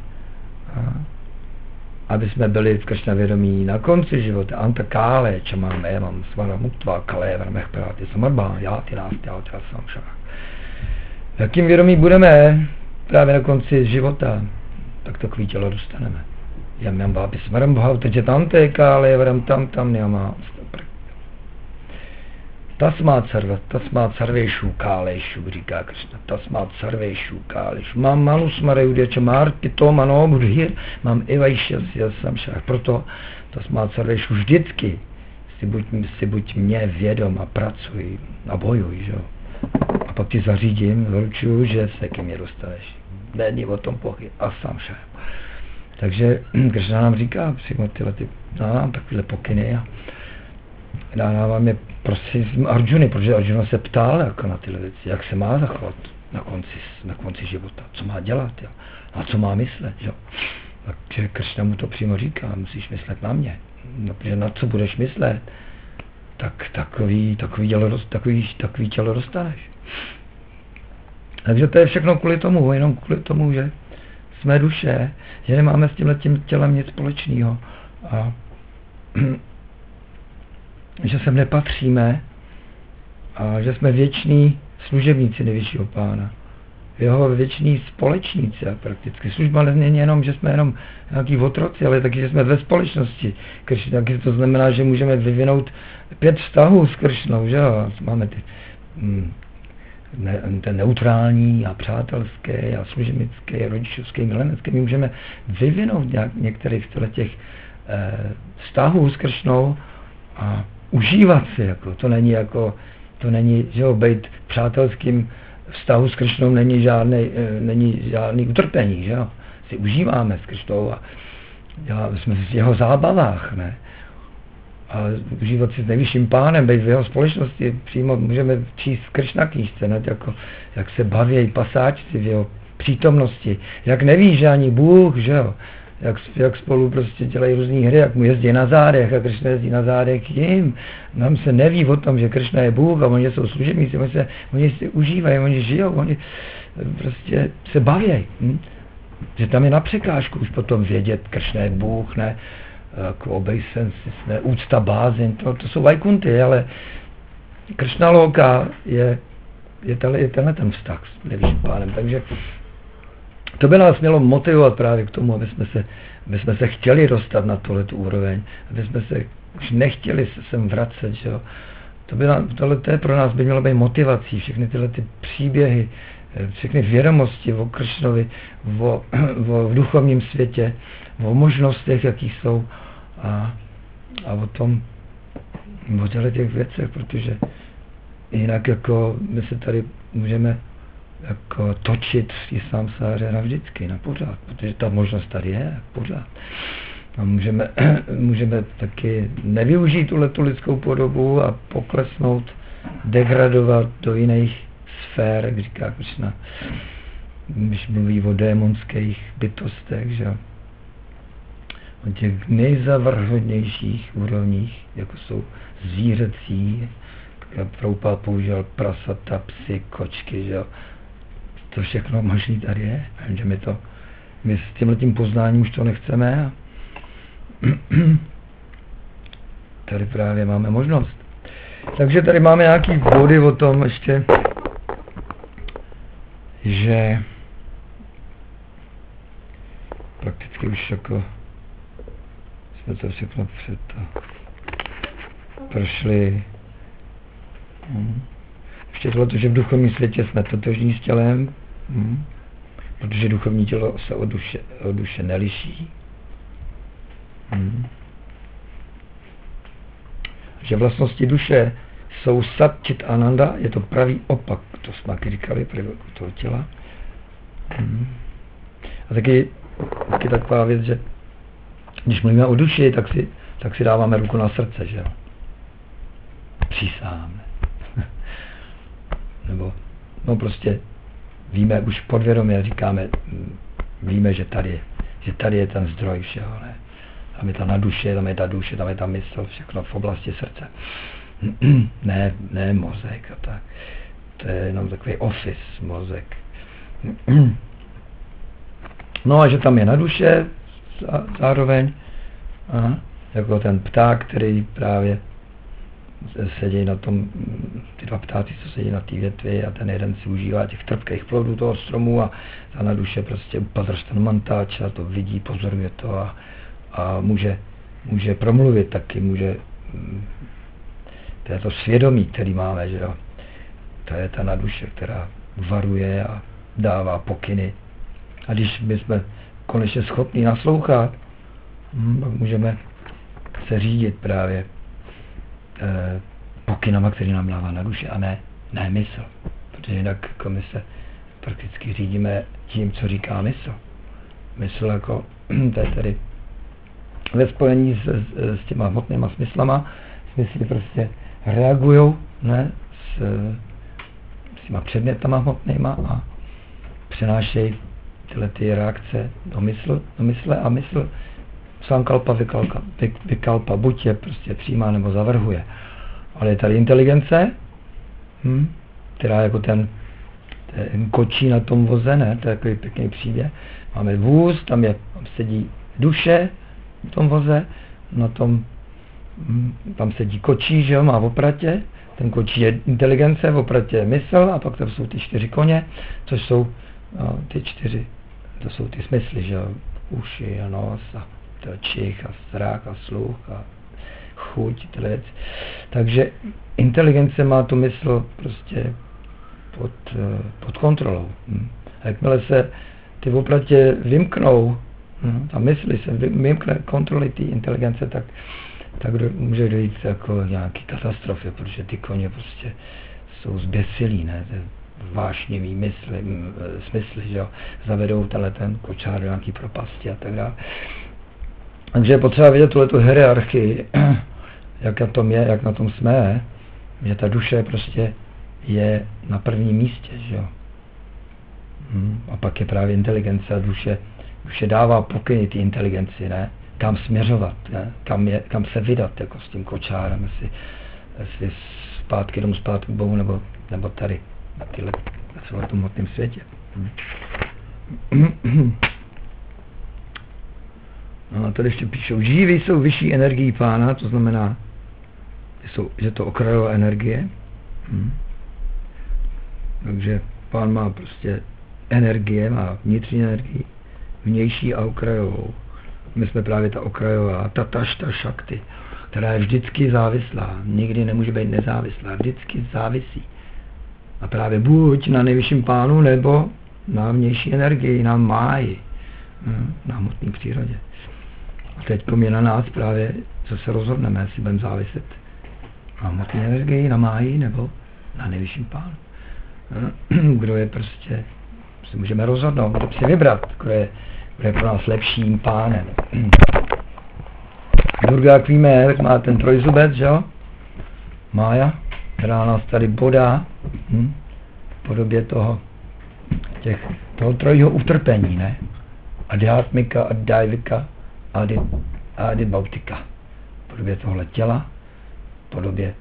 Aby jsme byli v Kršna vědomí na konci života. Anta kále, čamáme, mám svara muktva, kalé, vrmech práty, samarbá, játy, samšak. V jakým vědomí budeme právě na konci života, tak takový tělo dostaneme. Jam bábi smaram bhav, takže tante kále, varam tam няма. Tasmát sarvéšu kálejšu, říká Kršna. Tasmát sarvéšu kálejšu. Mám manu smarajuděča márky to mano budhir, mám ivajšel samšach. Proto tasmát sarvéšu vždycky si buď mě vědom a pracuj a bojuj, že jo. A pak ti zařídím, zaručuju, že se ke mně dostaneš. Není o tom pochyb a samšach. Takže Kršna nám říká přímo nám takovýhle pokyny a dávám je prostřednictvím Arjuny, protože Arjuna se ptal jako na tyhle věci, jak se má zachovat na konci života, co má dělat, jo, a co má myslet, jo. Takže Kršna mu to přímo říká, musíš myslet na mě, no, protože na co budeš myslet, tak takový tělo dostaneš. Takže to je všechno kvůli tomu, jenom kvůli tomu, že jsme duše, že nemáme s tímhletím tělem nic společného a že sem nepatříme a že jsme věční služebníci nejvyššího pána. Jeho věční společníci a prakticky. Služba není jenom, že jsme jenom nějaký otroci, ale taky, že jsme ve společnosti. Taky to znamená, že můžeme vyvinout 5 vztahů s Kršnou, že jo? Máme ten neutrální a přátelské a služebnické, rodičovské, milenecké. My můžeme vyvinout některých z těch vztahů s Kršnou a užívat si, jako, to není, že jo, být přátelským vztahu s Kršnou není žádný utrpení, že jo, si užíváme s Kršnou a jsme v jeho zábavách, ne, a užívat si s nejvyšším pánem, být v jeho společnosti, přímo můžeme číst v Kršna knížce, ne, jako, jak se baví pasáčci v jeho přítomnosti, jak neví, že ani Bůh, že jo, jak spolu prostě dělají různý hry, jak mu jezdí na zádech a Kršna jezdí na zádech jim. Nám se neví o tom, že Kršna je Bůh a oni jsou služebníci, oni si užívají, oni žijou, oni prostě se baví. Že tam je na překážku už potom vědět, Kršna je Bůh, ne, jako obejsensis, ne, úcta, bázeň, to jsou vajkunty, ale Kršna Lóka je tenhle ten vztah s nejvyšším pánem, takže to by nás mělo motivovat právě k tomu, aby jsme se chtěli dostat na tohletu úroveň, aby jsme se už nechtěli se sem vracet, že jo. Tohle pro nás by mělo být motivací, všechny tyhle ty příběhy všechny vědomosti o Kršnovi, o duchovním světě, o možnostech, jaký jsou a o tom, o těch věcech, protože jinak jako my se tady můžeme jako točit v té samsáře navždycky, na pořád, protože ta možnost tady je pořád. A můžeme taky nevyužít tu lidskou podobu a poklesnout, degradovat do jiných sfér, jak říká Kršna, když mluví o démonských bytostech, že o těch nejzavrhodnějších úrovních, jako jsou zvířecí, Prabhupád používal prasata, psy, kočky, že to všechno možný tady je, že my s tímhletím poznáním už to nechceme a tady právě máme možnost. Takže tady máme nějaký body o tom ještě, že prakticky už jako jsme to všechno prošli. Ještě tohle, že v duchovním světě jsme totožní s tělem, protože duchovní tělo se od duše neliší. Že vlastnosti duše jsou sat, čit, ananda, je to pravý opak, to jsme říkali, toho těla. A taky taková věc, že když mluvíme o duši, tak si dáváme ruku na srdce, že jo. Přísáháme. Nebo, no prostě víme, už podvědomě říkáme, víme, že tady je ten zdroj všeho, ne? Tam je ta na duše, tam je ta duše, tam je ta mysl, všechno v oblasti srdce. ne mozek a tak. To je jenom takový office, mozek. No a že tam je na duše zároveň, jako ten pták, který právě sedí na tom, ty dva ptáci, co sedí na té větvi a ten jeden si užívá těch trpkých plodů toho stromu a ta na duše prostě upadrž ten mantáč a to vidí, pozoruje to a může promluvit taky, to je to svědomí, který máme, že jo. To je ta na duše, která varuje a dává pokyny. A když my jsme konečně schopni naslouchat, tak můžeme se řídit právě pokynama, který nám dává na duše a ne mysl. Protože jinak jako my se prakticky řídíme tím, co říká mysl. Mysl jako, to je tedy ve spojení s těma hmotnýma smyslama, smysly prostě reagujou s těma předmětama hmotnýma a přenášejí tyhle ty reakce do mysle a mysl sankalpa, vikalpa, buď je prostě přijímá nebo zavrhuje. Ale je tady inteligence, která jako ten kočí na tom voze, ne? To je takový pěkný příběh. Máme vůz, tam sedí duše v tom voze, tam sedí kočí, že jo, má v opratě, ten kočí je inteligence, v opratě je mysl a pak tam jsou ty 4 koně, což jsou ty 4, to jsou ty smysly, že jo, uši a nos a to čich a zrak a sluch a chuť, tyhle věci. Takže inteligence má tu mysl prostě pod kontrolou. A jakmile se ty v opratě vymknou, ta mysli se vymkne kontroly té inteligence, tak může dojít jako nějaký katastrofy, protože ty koně prostě jsou zběsilí, ne? Vášnivý smysly, že jo, zavedou ten kočár do nějaký propasti a tak dále. Takže je potřeba vidět tuhletu hierarchii, jak na tom je, jak na tom jsme, že ta duše prostě je na prvním místě, že jo. A pak je právě inteligence a duše dává pokyny té inteligenci, ne? Kam směřovat, ne? Kam se vydat, jako s tím kočárem, jestli zpátky domů, zpátky k Bohu, nebo tady, na celém tom hmotném světě. No a tady ještě píšou, živý jsou vyšší energií pána, to znamená, že to okrajová energie. Takže pán má prostě energie, má vnitřní energii, vnější a okrajovou. My jsme právě ta okrajová, ta šakti, která je vždycky závislá, nikdy nemůže být nezávislá, vždycky závisí. A právě buď na nejvyšším pánu, nebo na vnější energii, na máji, na hmotné přírodě. A teď je na nás právě, co se rozhodneme, jestli budeme záviset na hmotné energii, na máji, nebo na nejvyšším pánu. Kdo je prostě, si můžeme rozhodnout, kdo si vybrat, kdo je pro nás lepším pánem. Durga, jak víme, tak má ten trojzubec, že jo? Mája, která nás tady bodá v podobě toho trojího utrpení, ne? Adhyatmika, addaivika, adibautika. V podobě tohle těla, v podobě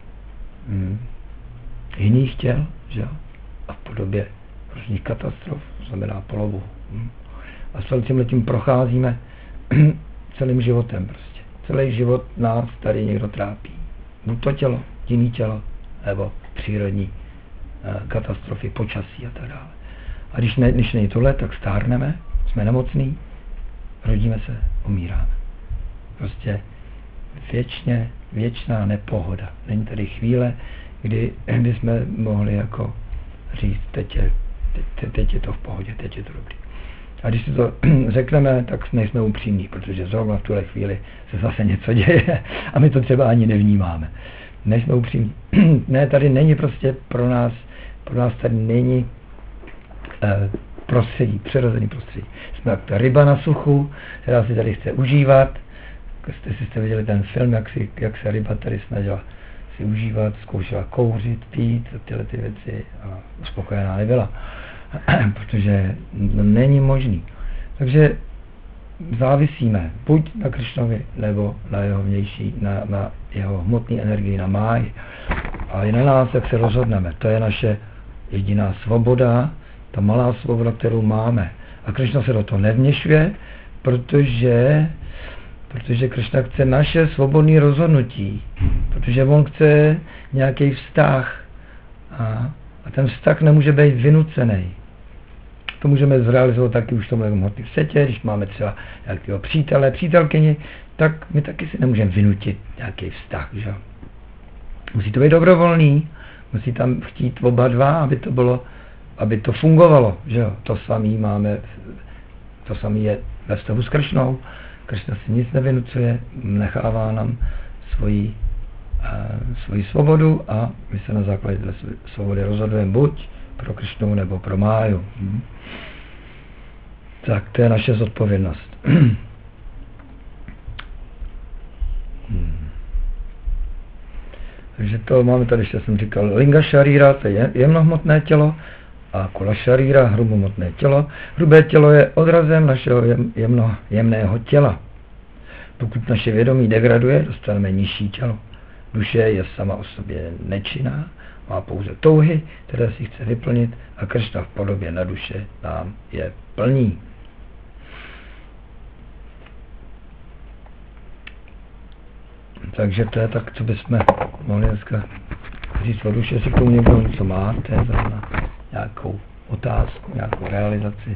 jiných těl, že jo? A v podobě různých katastrof, to znamená polovu. A s tím procházíme celým životem prostě. Celý život nás tady někdo trápí. Buď to tělo, jiný tělo, nebo přírodní katastrofy, počasí a tak dále. A když není tohle, tak stárneme, jsme nemocní, rodíme se, umíráme. Prostě věčná nepohoda. Není tady chvíle, kdy jsme mohli jako říct, teď je to v pohodě, teď je to dobrý. A když si to řekneme, tak nejsme upřímní, protože zrovna v tuhle chvíli se zase něco děje a my to třeba ani nevnímáme. Nejsme upřímní. Ne, tady není prostě pro nás tady není prostředí, přirozený prostředí. Jsme jak ta ryba na suchu, která si tady chce užívat. Jste viděli ten film, jak se ryba tady snažila si užívat, zkoušela kouřit, pít, tyhle ty věci a uspokojená nebyla. Protože není možný. Takže závisíme buď na Krišnovi, nebo na jeho vnější, na jeho hmotné energii, na máji. A i na nás, jak se rozhodneme. To je naše jediná svoboda, ta malá svoboda, kterou máme. A Krišna se do toho nevměšuje, protože Krišna chce naše svobodné rozhodnutí. Protože on chce nějaký vztah. A ten vztah nemůže být vynucený. To můžeme zrealizovat taky už v tomhle hmotném světě, když máme třeba nějakého přítele, přítelkyni, tak my taky si nemůžeme vynutit nějaký vztah. Že? Musí to být dobrovolný, musí tam chtít oba dva, aby to fungovalo. Že? To samý je ve vztahu s Krišnou. Krišna si nic nevynucuje, nechává nám svoji svobodu a my se na základě té svobody rozhodujeme buď pro Krišnu nebo pro máju. Tak to je naše zodpovědnost. Takže to máme tady, ještě jsem říkal, linga šaríra, to je jemnohmotné tělo, a kula šaríra, hrubohmotné tělo. Hrubé tělo je odrazem našeho jemného těla. Pokud naše vědomí degraduje, dostaneme nižší tělo. Duše je sama o sobě nečinná, má pouze touhy, které si chce vyplnit, a Krišna v podobě na duše nám je plní. Takže to je tak, co bychom mohli dneska říct o duši. Jestli k tomu někdo něco máte, zajímá nějakou otázku, nějakou realizaci.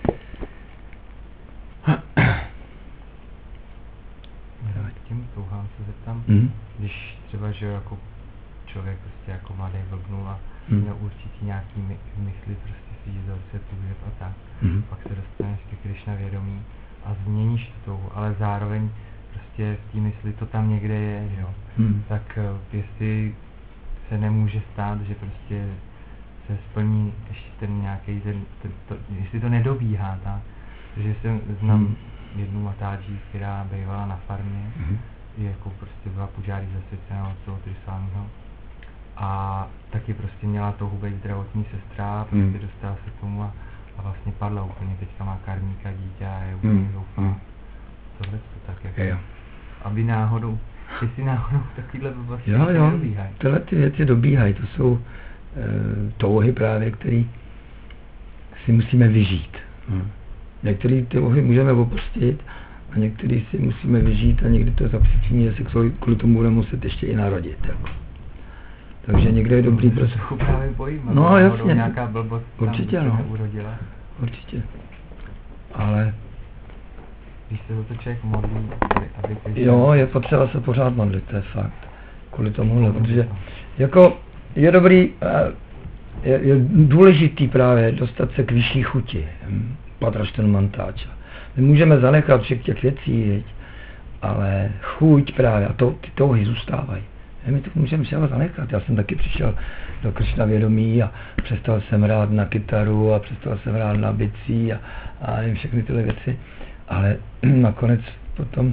Tím touhám se zeptám, když třeba, že jako člověk prostě jako mladý vlknul a měl určitý nějaký mysli, prostě si jízel se tužeb a tak, pak se dostaneš ke Krišna vědomí a změníš tu touhu, ale zároveň prostě v té mysli to tam někde je, jo. Tak jestli se nemůže stát, že prostě se splní ještě ten nějaký, jestli to nedobíhá, tak, protože jsem znám jednu Mataji, která bývala na farmě, jako prostě byla pužárí zasvěceného od toho Trisváního, a taky prostě měla touhu být zdravotní sestra, prostě dostala se k tomu a vlastně padla úplně, teďka má karmíka dítě a je úplně zoufalá. Tohle to tak jako, aby náhodou, jestli náhodou takovýhle vlastně nedobíhají. Tyhle ty věci dobíhají, to jsou touhy právě, které si musíme vyžít. Některé touhy můžeme opustit a některé si musíme vyžít a někdy to zapříčiní, že se kvůli tomu budeme muset ještě i narodit. Jako. Takže někde je dobrý prostě. Právě bojím, no jasně. Nějaká blbost určitě, tam neurodila. Určitě. Ale když se za to člověk modlí, aby jo, je potřeba se pořád modlit, to je fakt. Kvůli tomuhle, protože jako je dobrý je důležitý právě dostat se k vyšší chuti, patraš ten mantáč. My můžeme zanechat všech těch věcí, viď? Ale chuť právě, a ty touhy zůstávají. My to můžeme všeho zanechat. Já jsem taky přišel do Kršna vědomí a přestal jsem hrát na kytaru a přestal jsem hrát na bicí a nevím, všechny tyhle věci. Ale nakonec potom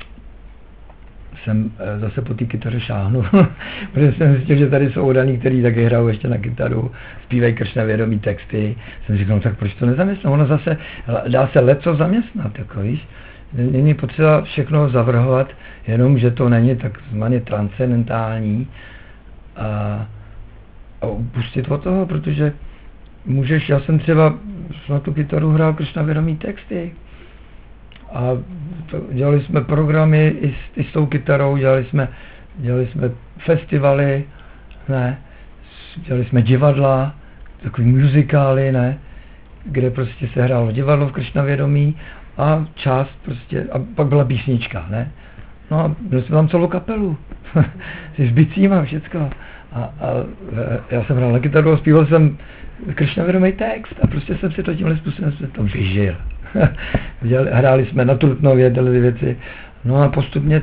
jsem zase po té kytaře šáhnul, protože jsem zjistil, že tady jsou odaní, kteří taky hrajou ještě na kytaru, zpívají Kršna vědomí texty. Jsem říkal, no tak proč to nezaměstnat? Ono zase dá se leco zaměstnat, jako víš. Není potřeba všechno zavrhovat, jenom že to není takzvaně transcendentální a upustit od toho, protože můžeš, já jsem třeba na tu kytaru hrál Kršna vědomí texty a dělali jsme programy i s tou kytarou, dělali jsme festivaly, ne, dělali jsme divadla, takový muzikály, ne, kde prostě se hrálo divadlo v Kršna vědomí a část prostě, a pak byla písnička, ne? No a měli jsme tam celou kapelu, s bicíma, všecko. A já jsem hrál na kytaru a zpíval jsem Kršna vědomý text a prostě jsem si to tímhle způsobem to vyžil. Hráli jsme na Trutnově tyhle věci, no a postupně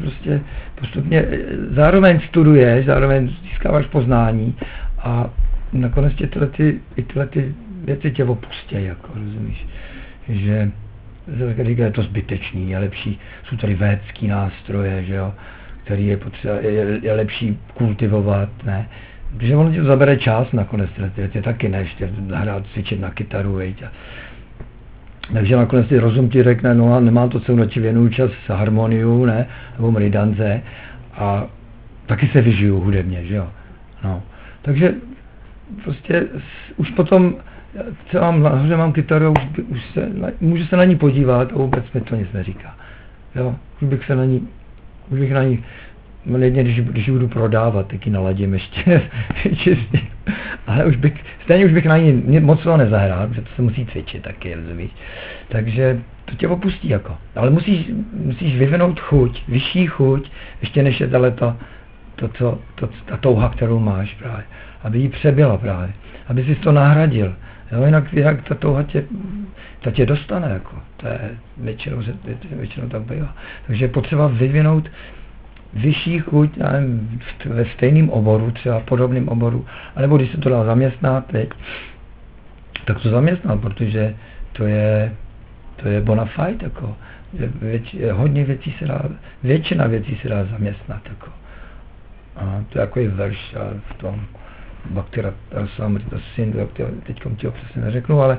zároveň studuješ, zároveň získáváš poznání a nakonec tyhle věci tě opustějí, jako rozumíš, že je to zbytečný, je lepší, jsou tady védský nástroje, že jo, který je potřeba, je lepší kultivovat, ne, protože ono ti zabere čas nakonec tyhle věci taky, ne, ještě hrát, cvičit na kytaru, veď. Takže nakonec ty rozum ti řekne, no a nemám to celou noči, věnuju čas harmoniu, ne, nebo mridance a taky se vyžiju hudebně, že jo, no, takže prostě už potom třeba nahoře mám kytaru, můžu se na ní podívat a vůbec mi to nic neříká. Jo, už bych na ní, když budu prodávat, taky naladím ještě čistě. Ale stejně už bych na ní moc toho nezahrál, protože to se musí cvičit taky, rozumíš. Takže to tě opustí jako. Ale musíš vyvinout chuť, vyšší chuť, ještě než je ta touha, kterou máš právě. Aby ji přebyla právě. Aby jsi to nahradil. Jo, jinak ta touha tě dostane, jako. To je většinou tak bývá. Takže je potřeba vyvinout vyšší chuť, já nevím, ve stejném oboru, třeba podobném oboru, anebo když se to dá zaměstnat, tak to zaměstnat, protože to je bona fide, jako. Hodně věcí většina věcí se dá zaměstnat, jako. A to je jako i verš v tom Bhakti Rasamrita Sindhu, teďkom ti ho přesně neřeknu, ale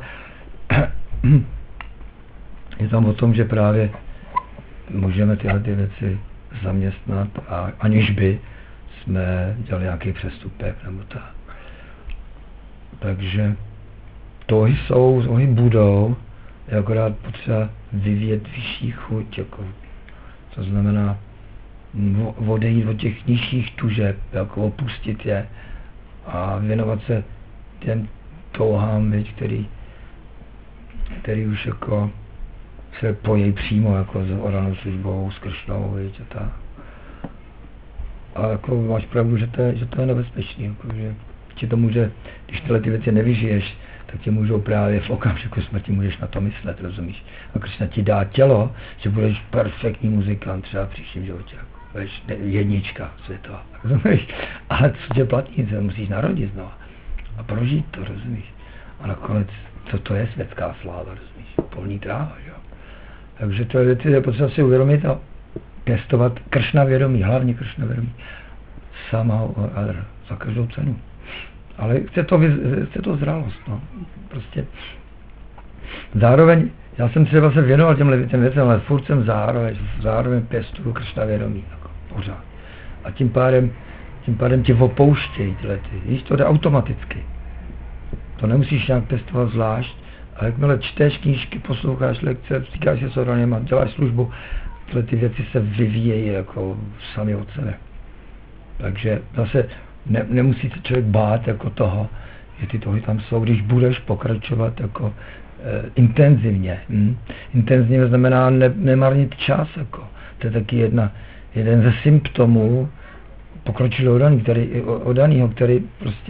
je tam o tom, že právě můžeme tyhle ty věci zaměstnat, aniž by jsme dělali nějaký přestupek nebo tak. Takže tohy budou, je akorát potřeba vyvíjet vyšší chuť, jako, to znamená odejít od těch nižších tužeb, jako opustit je a věnovat se těm touhám, který už jako se pojí přímo jako s oranou službou, s Kršnou, viď, a tak. A jako máš pravdu, že to je nebezpečný, jako, že ti to může, když tyhle ty věci nevyžiješ, tak tě můžou právě v okamžiku smrti můžeš na to myslet, rozumíš? A Kršna ti dá tělo, že budeš perfektní muzikant třeba v příštím životě, jako, budeš jednička světová, rozumíš? Ale co tě platí, se musíš narodit znovu a prožít to, rozumíš? A nakonec, co to je světská sláva, rozumíš? Polní tráva, jo? Takže to je věci, je potřeba si uvědomit a pěstovat Kršna vědomí, hlavně Kršna vědomí, sama za každou cenu. Ale chce to zralost, no. Prostě zároveň, já jsem třeba se věnoval těm věcem, ale furt jsem zároveň pěstuju Kršna vědomí, jako pořád. A tím pádem tě opouštějí tyhle ty, víš, to jde automaticky. To nemusíš nějak pěstovat zvlášť, a jakmile čteš knížky, posloucháš lekce, stýkáš se s oraněma, děláš službu, tyhle ty věci se vyvíjejí jako sami od sebe. Takže zase nemusí se člověk bát jako toho, že ty tohy tam jsou, když budeš pokračovat jako intenzivně. Intenzivně znamená nemarnit čas, jako. To je taky jeden ze symptomů pokročilého odaného, který prostě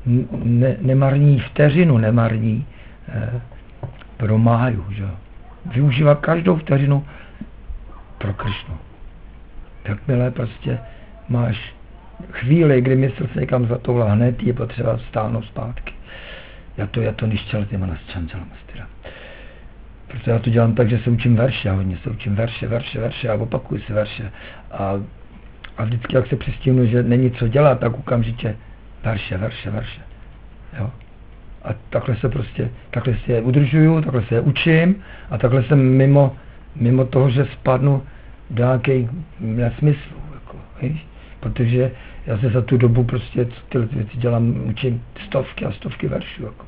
nemarní vteřinu, nemarní pro máju, že? Využívá každou vteřinu pro Krišnu. Jakmile prostě máš chvíli, kdy mysl se někam zatoula, hned je potřeba stáhnout zpátky. Já to niščal těma naschančalamastira. Protože já to dělám tak, že se učím verše, já hodně se učím verše a opakuju si verše. A vždycky, jak se přistihnu, že není co dělat, tak okamžitě verše. Jo? A takhle se je udržuju, takhle se je učím a takhle jsem mimo toho, že spadnu do nějakých nesmyslů, jako, víš? Protože já se za tu dobu prostě tyhle věci dělám, učím stovky a stovky veršů, jako.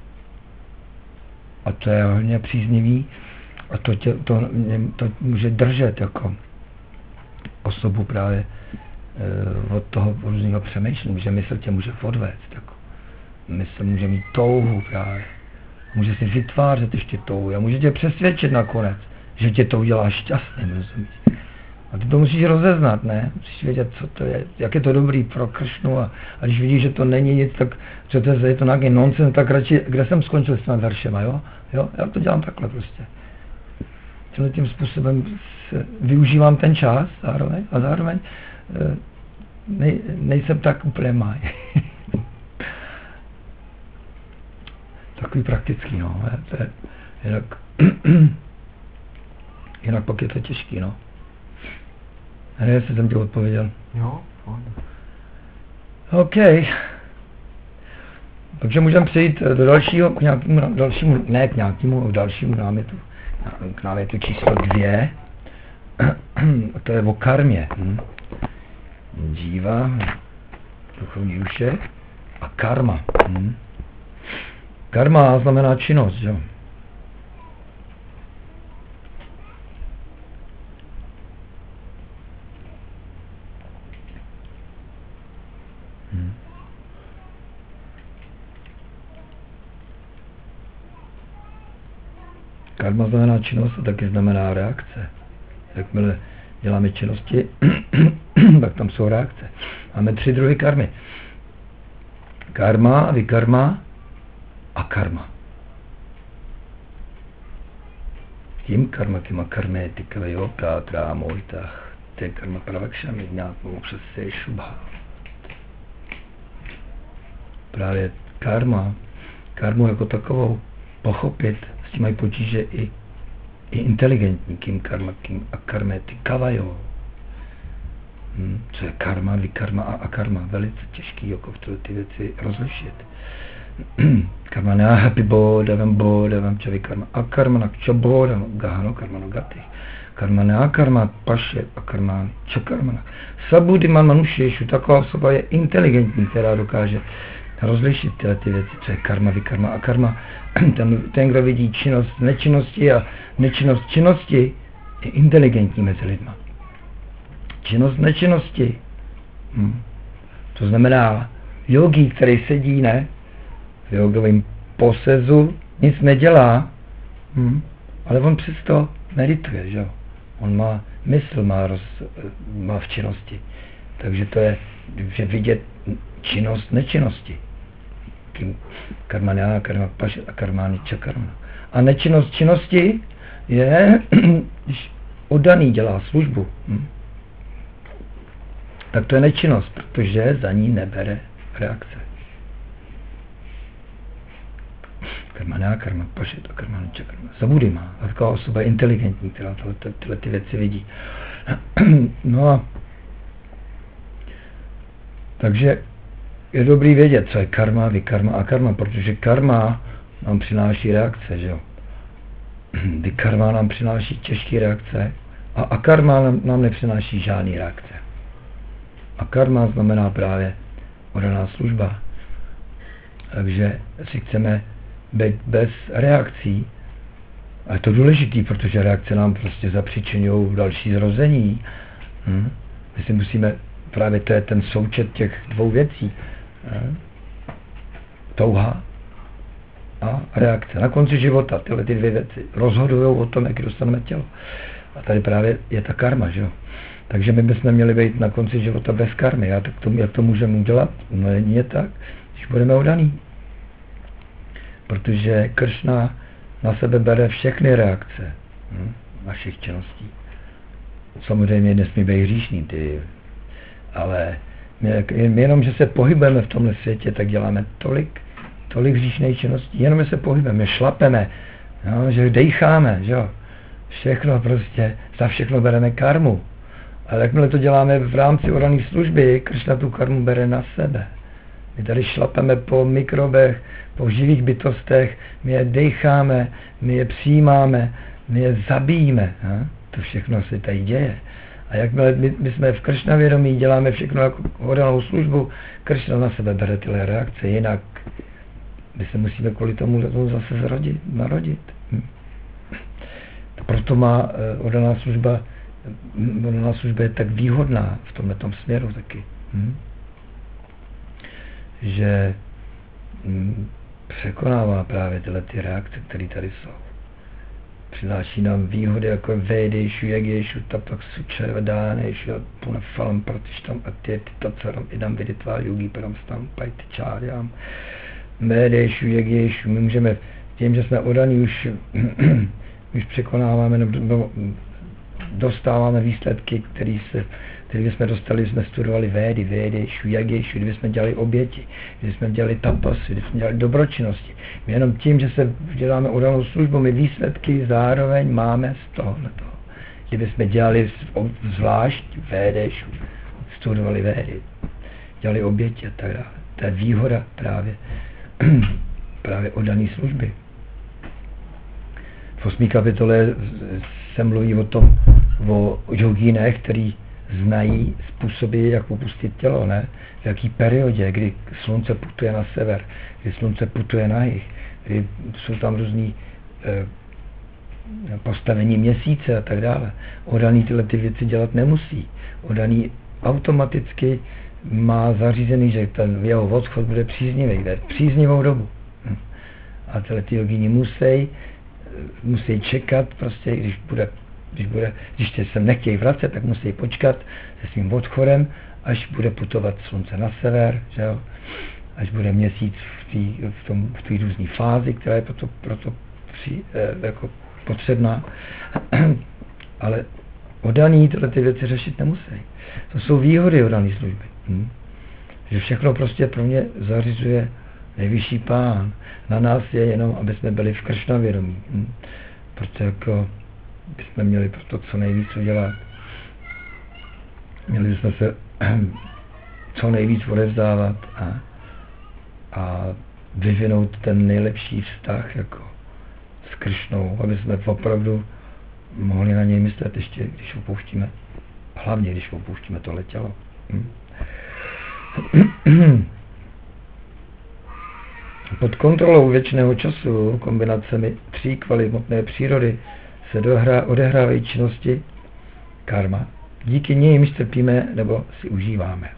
A to je hodně příznivý a to může držet jako osobu právě od toho různého přemýšlení, že mysl tě může odvést, jako. Mysl může mít touhu právě, může si vytvářet ještě touhu a může tě přesvědčit nakonec, že tě to udělá šťastným, rozumíš? A ty to musíš rozeznat, ne? Musíš vědět, co to je, jak je to dobrý pro Krišnu a když vidíš, že to není nic, tak že to je to nějaký nonsens, tak radši, kde jsem skončil s těma veršema, jo? Já to dělám takhle prostě. Tím způsobem využívám ten čas a zároveň nejsem tak úplně máj. Takový praktický, no. To je, jinak pak je to těžký, no. Ne, jestli jsem ti odpověděl. Jo, OK. Takže můžeme přejít do dalšímu, k dalšímu námětu. K námětu číslo 2. To je o karmě. Džíva, duchovní duše a karma. Karma znamená činnost, jo. Karma znamená činnost a taky znamená reakce. Jakmile děláme činnosti, tak tam jsou reakce. Máme 3 druhy karmy. Karma, vikarma a karma. Tím karma, kima karme, tykavajo, prátra, mojtach, te karma pravakšami, nějakou přes se šubha. Právě karmu jako takovou pochopit, s tím mají potíže i inteligentní, kým karma, kým a karme, tykavajo. Co je karma, vikarma a akarma. Velice těžký jako v ty věci rozlišit. Karma neahapi bodavem čavi karma akarma nakča bodam gahano karma no gati. Karma neakarma paše a karma čakarma. Sabuddhiman manušešu, taková osoba je inteligentní, která dokáže rozlišit tyhle ty věci, co je karma, vikarma a karma. Ten, kdo vidí činnost nečinnosti a nečinnost činnosti, je inteligentní mezi lidma. Činnost nečinnosti. To znamená, jogí, který sedí, v jogovém posezu, nic nedělá, ale on přesto medituje, že jo. On má mysl, má v činnosti. Takže to je, že vidět činnost nečinnosti. Karma neá, karma paš a karmány čakarma. A nečinnost činnosti je, když oddaný dělá službu. Tak to je nečinnost, protože za ní nebere reakce. Karma neá, karma paš a karmány čakarma. Sabuddhi má. A taková osoba je inteligentní, která tyhle ty věci vidí. No a takže je dobrý vědět, co je karma, vikarma a karma, protože karma nám přináší reakce, že jo. Vikarma nám přináší těžké reakce a akarma nám nepřináší žádný reakce. A karma znamená právě oddaná služba. Takže si chceme být bez reakcí, a je to důležitý, protože reakce nám prostě zapříčiňují další zrození. My si musíme, právě to je ten součet těch 2 věcí. Touha a reakce. Na konci života tyhle ty 2 věci rozhodují o tom, jak dostaneme tělo. A tady právě je ta karma, že jo. Takže my bychom měli být na konci života bez karmy. Jak to můžeme udělat? No jedině tak, když budeme oddaný. Protože Kršna na sebe bere všechny reakce našich činností. Samozřejmě nesmí být hříšný, ale my jenom, že se pohybujeme v tomhle světě, tak děláme tolik hříšných činností, jenom, že se pohybujeme, šlapeme, no, že dejcháme, že jo. Všechno prostě, za všechno bereme karmu. Ale jakmile to děláme v rámci oddané služby, Kršna tu karmu bere na sebe. My tady šlapeme po mikrobech, po živých bytostech, my je dejcháme, my je přijímáme, my je zabíjíme. To všechno se tady děje. A jakmile my jsme v Kršna vědomí, děláme všechno jako oddanou službu, Kršna na sebe bere tyhle reakce, jinak my se musíme kvůli tomu zase narodit. Proto má oddaná služba je tak výhodná v tomhletom směru taky. Že překonává právě tyhle ty reakce, které tady jsou. Přináší nám výhody jako Vedeshu, Yageshu, Tapaksu, Čarvadáneshu, Punafalam, Pratištam, Atyeti, Tatsaram, Idam, Viditva, Yogi, Param, Stam, Paiti, Čáryam, Vedeshu, Yageshu. My můžeme, tím, že jsme oddaní, už překonáváme, dostáváme výsledky, které jsme dostali, jsme studovali Vedeshu, Yageshu, kdyby jsme dělali oběti, kdyby jsme dělali tapasy, kdyby jsme dělali dobročinnosti. My jenom tím, že se děláme oddanou službu, my výsledky zároveň máme z tohoto. Kdyby jsme dělali zvlášť Vedeshu, studovali Vedy, dělali oběti a tak dále. To je výhoda právě oddané služby. V 8. kapitole se mluví o jogínech, který znají způsoby, jak opustit tělo, ne? V jaký periodě, kdy slunce putuje na sever, kdy slunce putuje na jih, kdy jsou tam různý postavení měsíce a tak dále. Oddaný tyhle ty věci dělat nemusí. Oddaný automaticky má zařízený, že ten jeho odchod bude příznivý, v příznivou dobu. A tyhle ty jogíni musí čekat, prostě, když se nechtějí vracet, tak musí počkat se svým odchodem, až bude putovat slunce na sever, že jo? Až bude měsíc v té různé fázi, která je proto jako potřebná. Ale oddaný tyhle ty věci řešit nemusí. To jsou výhody oddané služby. Že všechno prostě pro mě zařizuje nejvyšší pán. Na nás je jenom, aby jsme byli v Kršna vědomí. Protože jako bychom měli pro to co nejvíc udělat. Měli bychom se co nejvíc odevzdávat a vyvinout ten nejlepší vztah jako s Kršnou, aby jsme opravdu mohli na něj myslet ještě, když opouštíme, hlavně když opouštíme tohle tělo. Pod kontrolou věčného času, kombinacemi 3 kvalit hmotné přírody, se odehrávají činnosti karma. Díky nějž trpíme nebo si užíváme.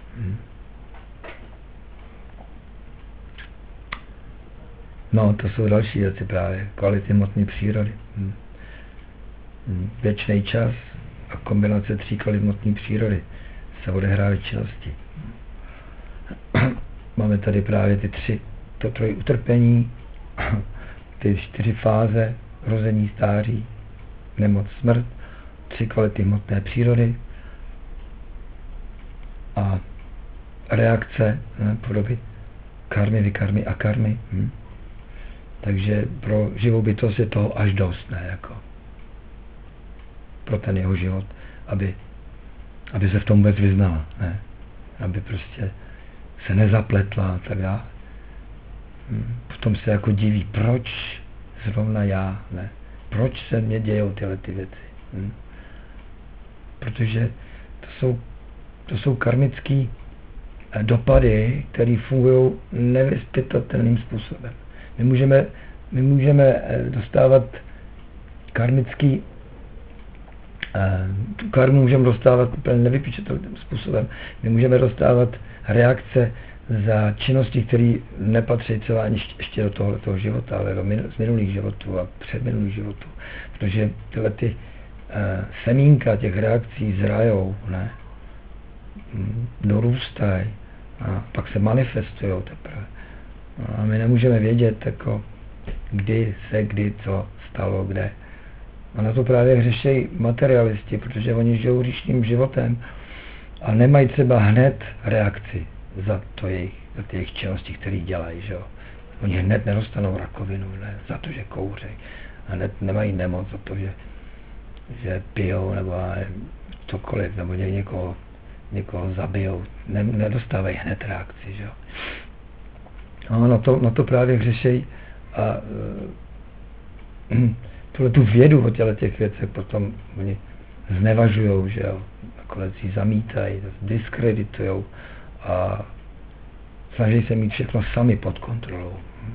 No, to jsou další věci právě, kvality hmotné přírody. Věčný čas a kombinace 3 kvalit hmotné přírody se odehrávají činnosti. Máme tady právě to 3 utrpení, ty 4 fáze, rození, stáří, nemoc, smrt, 3 kvality hmotné přírody a reakce podoby karmy, vikarmy a karmy. Takže pro živou bytost je toho až dost, ne, jako pro ten jeho život, aby se v tom vůbec vyznala, ne, aby prostě se nezapletla a tak dále. Potom se jako diví, proč zrovna já, ne? Proč se mně dějou tyhle ty věci? Protože to jsou karmické dopady, které fungují nevyzpytatelným způsobem. My můžeme dostávat karmický tu karmu můžeme dostávat úplně nevypíčitelným způsobem. My můžeme dostávat reakce za činnosti, které nepatří celá ani ještě do tohoto života, ale z minulých životů a předminulých životů. Protože tyhle ty semínka těch reakcí zrajou, ne? Dorůstají A pak se manifestují teprve. A my nemůžeme vědět, jako, kdy co stalo, kde. A na to právě řeší materialisti, protože oni žijou hříšným životem a nemají třeba hned reakci za ty jejich činnosti, které dělají. Že jo? Oni hned nedostanou rakovinu, ne, za to, že kouřejí. Hned nemají nemoc za to, že pijou nebo cokoliv, nebo někoho zabijou. Nedostávají hned reakci. Že jo? A na to právě hřešej a tu vědu o těch věcech potom oni znevažujou, že jo, nakonec ji zamítají, diskreditujou a snaží se mít všechno sami pod kontrolou.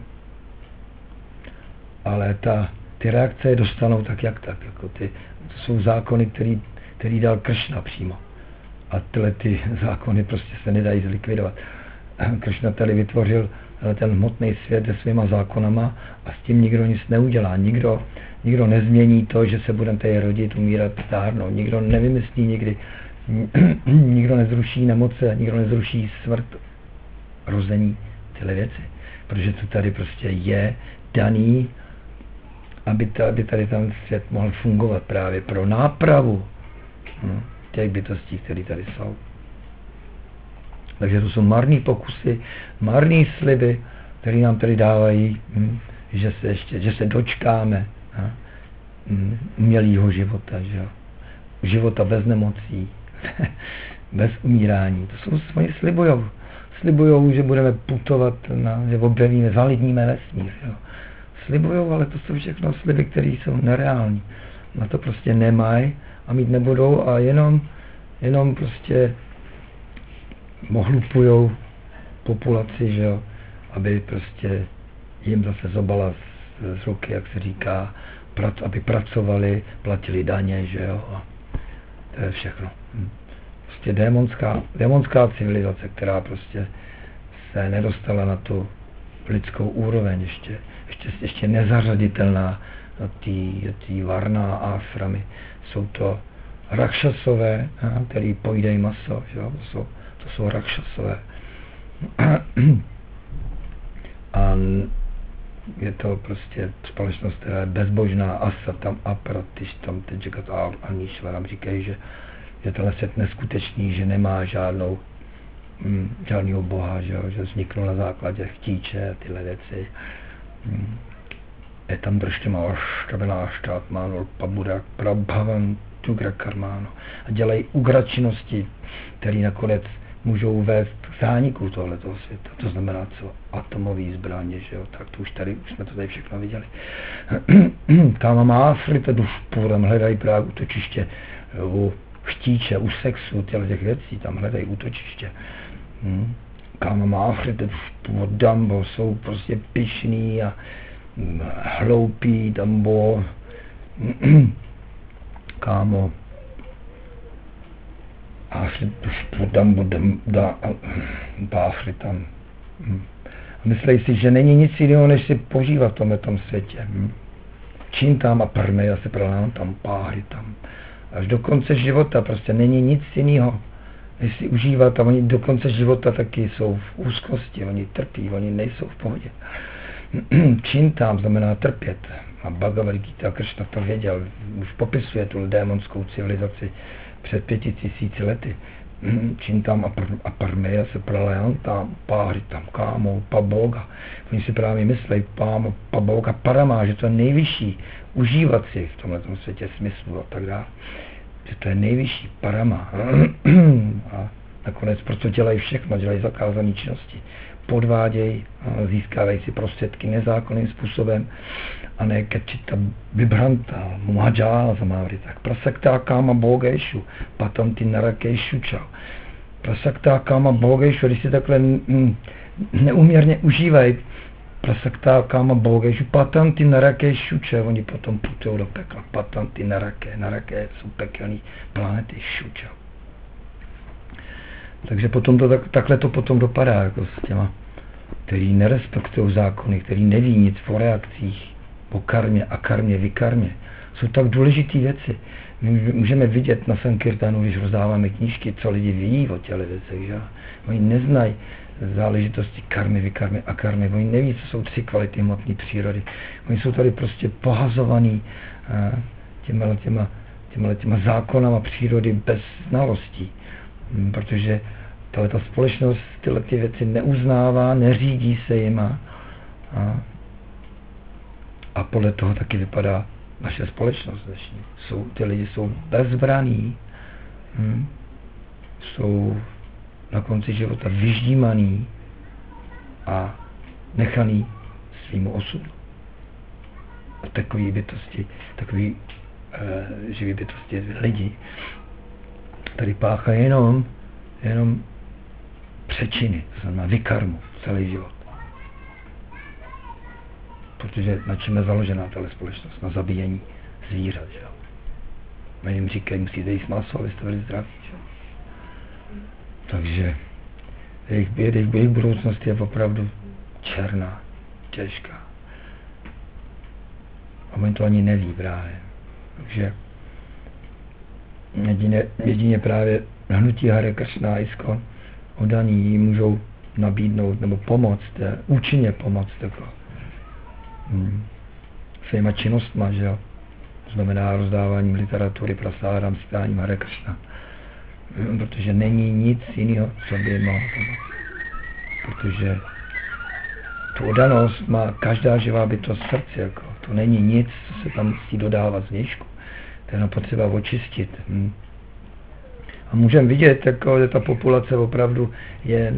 Ale ty reakce je dostanou tak, jako to jsou zákony, který dal Kršna přímo. A tyhle ty zákony prostě se nedají zlikvidovat. Kršna tady vytvořil ten hmotný svět se svýma zákonama a s tím nikdo nic neudělá. Nikdo nezmění to, že se budeme tady rodit, umírat, stárnout. Nikdo nevymyslí nikdy, nikdo nezruší nemoce, nikdo nezruší smrt, rození, tyhle věci. Protože to tady prostě je daný, aby tady ten svět mohl fungovat právě pro nápravu těch bytostí, které tady jsou. Takže to jsou marný pokusy, marný sliby, které nám tady dávají, že se dočkáme umělýho života, že jo? Života bez nemocí, bez umírání. To jsou svoje slibujou, že budeme putovat, že objevíme, zalidníme vesmír. Jo? Slibujou, ale to jsou všechno sliby, které jsou nereální. Na to prostě nemají a mít nebudou a jenom prostě ohlupujou populaci, že jo, aby prostě jim zase zobala z ruky, jak se říká, aby pracovali, platili daně, že jo, a to je všechno. Prostě démonská civilizace, která prostě se nedostala na tu lidskou úroveň, ještě nezařaditelná na ty varna a asramy. Jsou to rakšasové, který pojídají maso, že jo, to jsou rakšasové. A je to prostě společnost, která je bezbožná, asa tam apratiš tam teď Aníšvaram říkají, že tenhle svět neskutečný, že nemá žádného boha, že vzniknul na základě chtíče a tyhle věci. Je tam drštěma oštabenáštát mánul pabudak prabhavan tugra karmáno. A dělají ugračinnosti, které nakonec můžou vést k zániku tohletoho světa. To znamená, co atomové zbraně, že jo, tak to už jsme to tady všechno viděli. Tam má frita dušpůrem, hledají právě útočiště u chtíče, u sexu, těch věcí, tam hledají útočiště. Káma má frita dušpůr, dambo, jsou prostě pyšný a hloupí, dambo, kámo, tam. Myslí si, že není nic jiného, než si požívat v tomhletom světě. Čím tam a prmeja se prolám tam, páhy tam. Až do konce života prostě není nic jiného, než si užívat a oni do konce života taky jsou v úzkosti, oni trpí, oni nejsou v pohodě. Čím tam znamená trpět. A Bhagavad Gita Kršna to věděl, už popisuje tu démonskou civilizaci před 5000 lety. Čím tam a parmeja se pralajan tam, páry tam, kámo, paboga. Oni si právě myslí, pámo, paboga, parama, že to je nejvyšší, užívat si v tomhletom světě smyslu a tak dále. Že to je nejvyšší parama. A nakonec proto dělají všechno, dělají zakázané činnosti. Podvádějí, získávají si prostředky nezákonným způsobem a ne kečita vibranta, muhajala zamávry, tak prasaktá káma bogejšu, potom ty narakejšu čau. Prasaktá káma bogejšu, když si takhle neuměrně užívají prasaktá káma bogejšu, potom ty narakejšu čau, oni potom putujou do pekla, potom ty naraké jsou pekelný planety šučau. Takže potom takhle to potom dopadá, jako s těma, který nerespektují zákony, který neví nic o reakcích, o karmě a karmě, vykarmě. jsou tak důležité věci. My můžeme vidět na Sankirtanu, když rozdáváme knížky, co lidi ví o těle věcech, že? Oni neznají záležitosti karmy, vikarmy a karmy. Oni neví, co jsou 3 kvality hmotné přírody. Oni jsou tady prostě pohazovaní těma zákonama přírody bez znalostí. Protože tato společnost tyhle ty věci neuznává, neřídí se jima. A podle toho taky vypadá naše společnost dnešní. Ty lidi jsou bezbraní, jsou na konci života vyždímaný a nechaný svýmu osudu. A takový bytosti, živý bytosti, lidi, tady páchají jenom přečiny, to znamená vikarmu celý život. Protože na čem je založená tato společnost? Na zabíjení zvířat, že jo? My jim říkají, musíte jíst maso, abyste byli zdraví, že jo? Takže jejich budoucnost je opravdu černá, těžká. A oni to ani neví právě. Takže jedině právě hnutí Hare Krishna a ISKCON oddaní jim můžou nabídnout nebo pomoct, účinně pomoct jako svýma činnostma, že jo. To znamená rozdáváním literatury, prasádám, zpíváním Hare Krishna. Protože není nic jiného, co by mohlo pomoct. Protože tu oddanost má každá živá bytost v srdci, jako. To není nic, co se tam musí dodávat zvnějšku. To je potřeba očistit. A můžeme vidět, jako, že ta populace opravdu je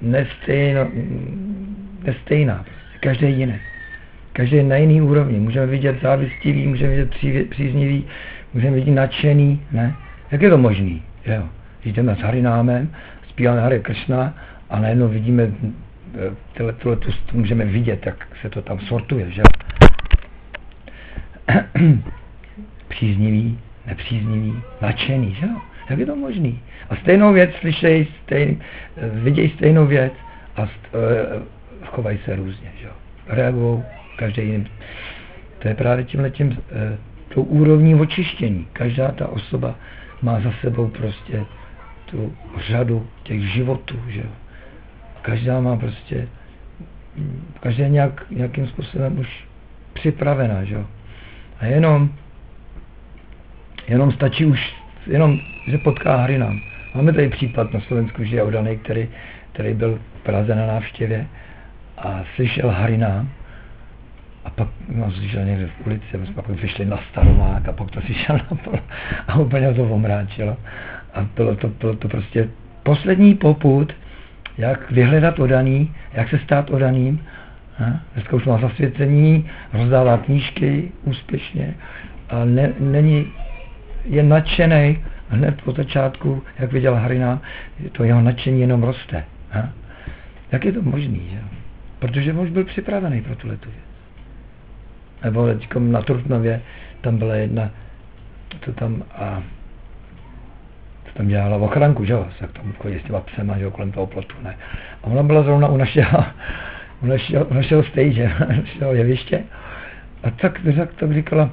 nestejná. Každý je jiný. Každý je na jiný úrovni. Můžeme vidět závistivý, můžeme vidět příznivý, můžeme vidět nadšený. Ne? Jak je to možný? Jo. Když jdeme s Harinámem, zpíváme Hare Krishna a najednou vidíme, můžeme vidět, jak se to tam sortuje. Že? Příznivý, nepříznivý, nadšený. Že? Jak je to možný? A stejnou věc slyšejí, vidějí stejnou věc a chovají se různě. Že? Reagují každý jiný. To je právě tímhletím tou úrovní očištění. Každá ta osoba má za sebou prostě tu řadu těch životů, že jo. Každá má prostě, každá je nějakým způsobem už připravená, že jo. A jenom stačí už, že potká Harinám. Máme tady případ na Slovensku, že je oddaný, který byl v Praze na návštěvě a slyšel Harinám a pak slyšel někde v ulici, a pak vyšli na Staromák a pak to slyšel a úplně to omráčilo. A bylo to prostě poslední popud, jak vyhledat oddaný, jak se stát oddaným. Dneska už má zasvěcení, rozdává knížky úspěšně a je nadšený hned po začátku, jak viděl Harina, to jeho nadšení jenom roste. Jak je to možný, že? Protože on už byl připravený pro tuhletu věc. Nebo teďkom na Trutnově, tam byla jedna, to tam dělala ochranku, že jo, tak tam chodí s těma psema, že jo, kolem toho plotu, ne. A ona byla zrovna u našeho stage, našeho jeviště. A tak říkala,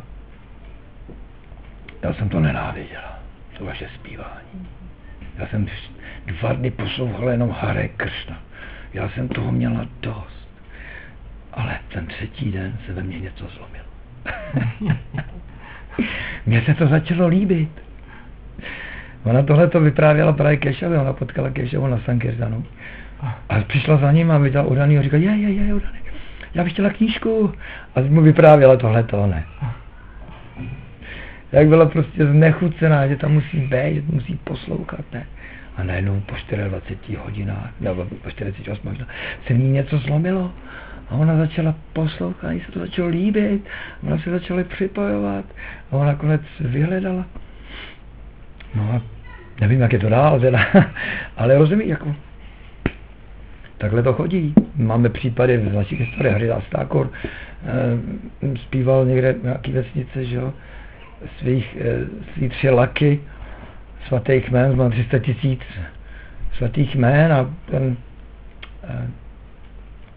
já jsem to nenáviděla, to vaše zpívání. Já jsem 2 dny poslouchala jenom Hare Krishna. Já jsem toho měla dost. Ale ten 3. den se ve mně něco zlomilo. Mně se to začalo líbit. Ona tohle to vyprávěla právě Kešavě, ona potkala Kešavu na Sankirtanu. A přišla za ním a viděla oddaný a říkala, je oddaný, já bych chtěla knížku. A mu vyprávěla tohleto, ne. Jak byla prostě znechucená, že tam musí být, že musí poslouchat, ne. A najednou po 24 hodinách, nebo po 48 hodinách, se v ní něco zlomilo. A ona začala poslouchat, jí se to začalo líbit, ona se začala připojovat a ona nakonec vyhledala. No a nevím, jak je to dál teda, ale rozumí, jako takhle to chodí. Máme případy v naší historii. Haridas Thakur zpíval někde v nějaký vesnice, že jo, svý 3 laky svatých jmén, mám 300 000 svatých jmén a ten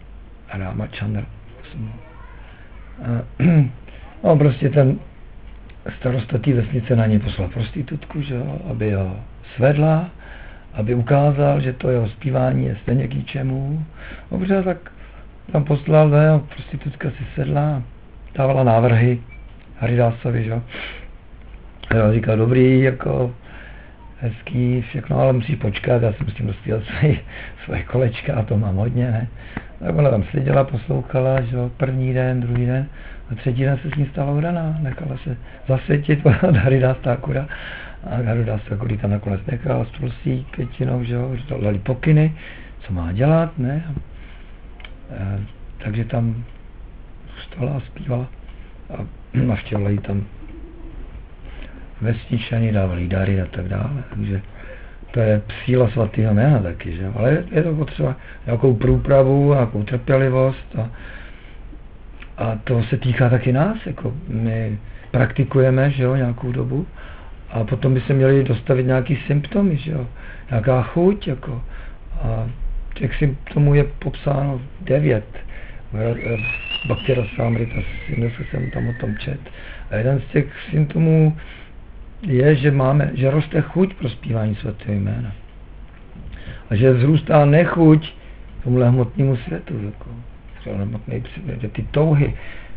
Ramachandra. No prostě ten starosta té vesnice na něj poslal prostitutku, že jo, aby ho svedla, aby ukázal, že to jeho zpívání je stejně k ničemu. Dobře, tak tam poslal, ne, prostitutka si sedla, dávala návrhy Haridásovi, že jo. Já říkal, dobrý, jako hezký, všechno, ale musíš počkat, já si musím rozpívat svoje kolečka a to mám hodně, ne. Tak ona tam seděla, poslouchala, že jo, první den, druhý den, a třetí den se s ní stala vdaná, nechala se zasvětit od Haridás Thakura. A Haridás Thakur tam nakonec nechal s Tulsí květinou, že jo, že dali pokyny, co má dělat, ne. Takže tam zůstala a zpívala a navštěvila jí tam vesničany, dávali dary a tak dále, takže to je síla svatého jména taky, že? Ale je to potřeba nějakou průpravu, nějakou trpělivost a to se týká taky nás, jako my praktikujeme, že jo, nějakou dobu a potom by se měli dostavit nějaký symptomy, že jo, nějaká chuť, jako a těch symptomů je popsáno 9. Bhakti Rasamrita, jsem tam o tom čet. A jeden z těch symptomů je, že roste chuť pro zpívání svatého jména. A že vzrůstá nechuť tomuhle hmotnému světu. Jako, že ty touhy,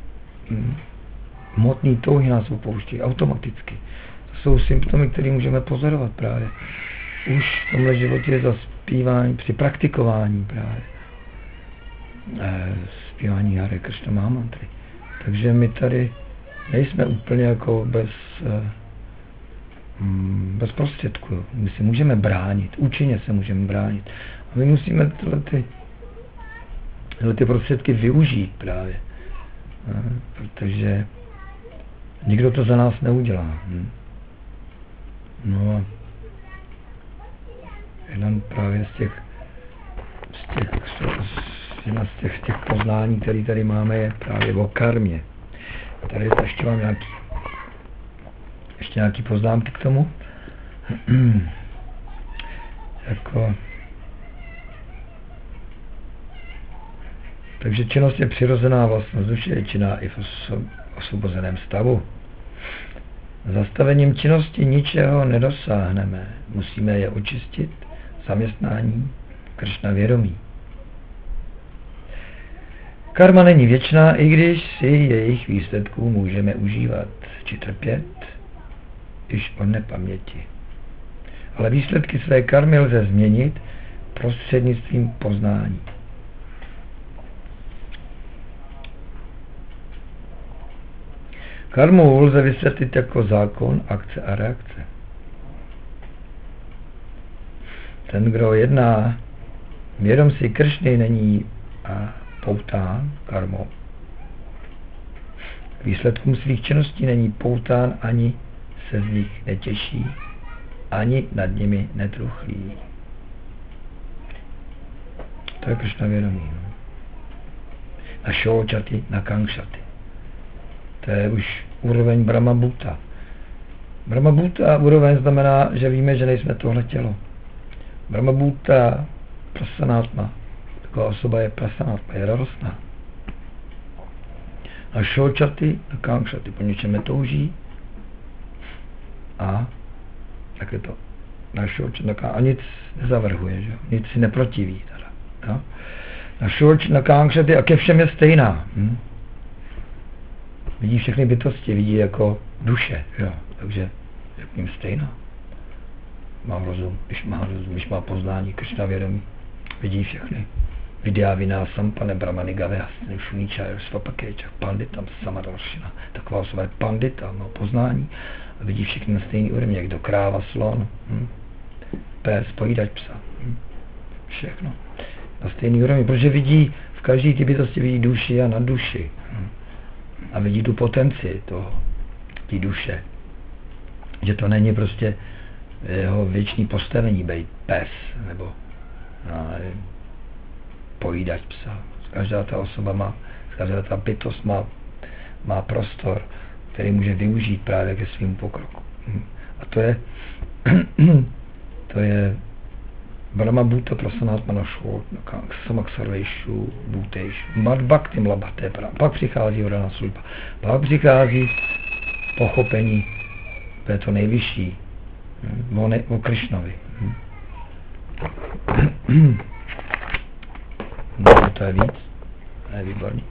hmotné touhy nás opouští automaticky. To jsou symptomy, které můžeme pozorovat právě. Už v tomhle životě za zpívání, při praktikování právě. Zpívání Hare Krishna Mahamantry. Takže my tady nejsme úplně jako bez prostředků. My si můžeme bránit, účinně se můžeme bránit. A my musíme tyhle ty prostředky využít právě. Protože nikdo to za nás neudělá. No a jeden právě jedna z těch poznání, které tady máme, je právě o karmě. Tady ještě mám nějaký poznámky k tomu. Jako, takže činnost je přirozená vlastnost duše, je činná i v osvobozeném stavu. Zastavením činnosti ničeho nedosáhneme. Musíme je očistit zaměstnání Kršna vědomí. Karma není věčná, i když si jejich výsledků můžeme užívat či trpět již od nepaměti. Ale výsledky své karmy lze změnit prostřednictvím poznání. Karmu lze vysvětlit jako zákon akce a reakce. Ten, kdo jedná vědom si Kršny, není poután karmou. Výsledkům svých činností není poután, ani se z nich netěší, ani nad nimi netruchlí. To je Kršna vědomí. Na šočaty, na kankšaty. To je už úroveň Brahma Bhuta. Brahma Bhuta úroveň znamená, že víme, že nejsme tohle tělo. Brahma Bhuta, prasanátma. Taková osoba je prasanátma, je radostná. Na šočaty, na kankšaty, po něčem netouží. A tak je to. Na šočaty, a nic nezavrhuje, že? Nic si neprotiví. Teda, jo? Na šočaty, na kankšaty a ke všem je stejná. Vidí všechny bytosti, vidí jako duše, jo? Takže je k ním stejná. Má rozum, když má poznání, Kršna vědomí, vidí všechny. Vidyaviná sampane brahmani gavehastny šuničaja svapakecha panditam samadalšina. Taková osoba je pandita, má poznání a vidí všechny na stejný úrovni, jak do kráva, slon, pes, pojídač psa. Všechno. Na stejný úrovni, protože vidí, v každé ty bytosti vidí duši a nad duši. A vidí tu potenci té duše. Že to není prostě jeho věčný postavení být pes, nebo pojídač psa. Každá ta osoba každá ta bytost má prostor, který může využít právě ke svým pokroku. A to je Brahma Bhuta prasanátmana švot, samak sarvejšu, bhutejšu, mad bhaktim labhate, pak přichází Vrana Sulpa, pak přichází pochopení, to je to nejvyšší, o Krišnovi. No, to je víc, to je výborný.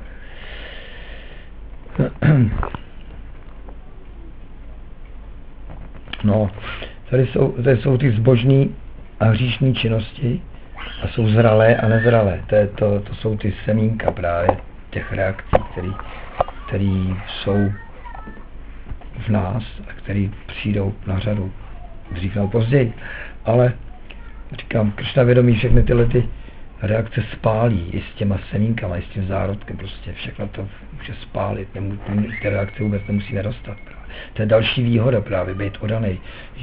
No, tady jsou ty zbožní a hříšní činnosti a jsou zralé a nezralé. To jsou ty semínka právě těch reakcí, které jsou v nás a které přijdou na řadu dřív nebo později. Ale říkám, Kršna vědomí všechny tyhle ty reakce spálí i s těma semínkama, i s tím zárodkem, prostě všechno to může spálit, ty reakce vůbec nemusíme dostat. To je další výhoda právě být odanej,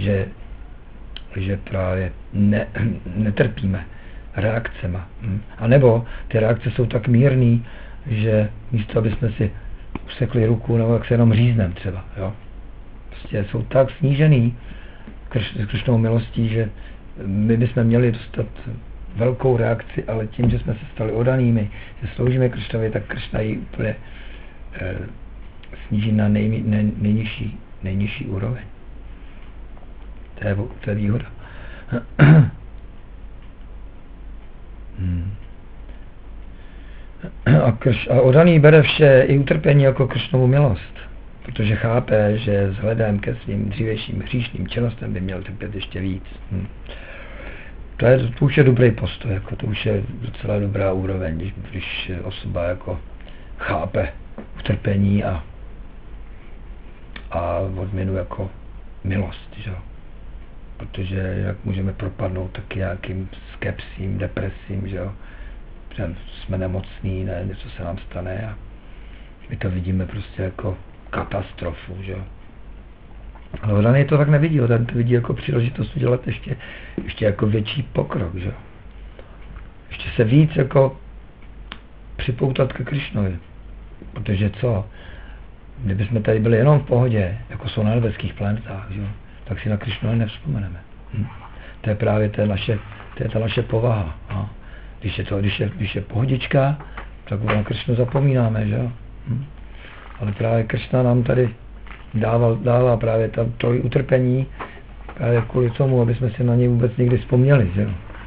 že právě netrpíme reakcema. A nebo ty reakce jsou tak mírný, že místo, aby jsme si usekli ruku, nebo jak se jenom říznem třeba, jo. Prostě jsou tak snížený Krišnovou milostí, že my bychom měli dostat velkou reakci, ale tím, že jsme se stali odanými, že sloužíme Krišnovi, tak Krišna ji úplně sníží na nejnižší úroveň. To je výhoda. A odaný bere vše i utrpení jako Krišnovu milost, protože chápe, že vzhledem ke svým dřívějším hříšným činnostem by měl trpět ještě víc. To už je dobrý postoj, jako to už je docela dobrá úroveň, když osoba jako chápe utrpení a odměnu jako milost, že? Protože jak můžeme propadnout taky nějakým skepsím, depresím, že jo? Že jsme nemocní, ne, něco se nám stane a my to vidíme prostě jako katastrofu, že jo? Ale Odaný to tak nevidí, Odaný to vidí jako příležitost udělat ještě jako větší pokrok, že jo? Ještě se víc jako připoutat ke Krišnovi, protože co? Kdybychom tady byli jenom v pohodě, jako jsou na nebeských planetách, že jo? Tak si na Krišnu nevzpomeneme. To je právě ta naše povaha. A když je pohodička, tak na Krišnu zapomínáme, že jo? Ale právě Krišna nám tady dává právě to utrpení právě kvůli tomu, aby jsme si na něj vůbec někdy vzpomněli, že jo?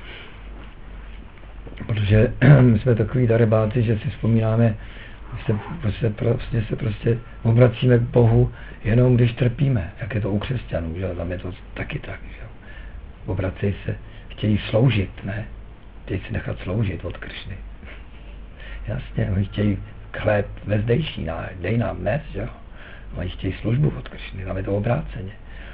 Protože my jsme takový darebáci, že si vzpomínáme, se prostě obracíme k Bohu jenom když trpíme, jak je to u křesťanů, že? Tam je to taky tak, že? Obracejí se, chtějí sloužit, ne? Chtějí si nechat sloužit od Krišny. Jasně, oni chtějí chléb vezdejší, dej nám dnes, že jo? Oni chtějí službu od Krišny, tam je to obráceně.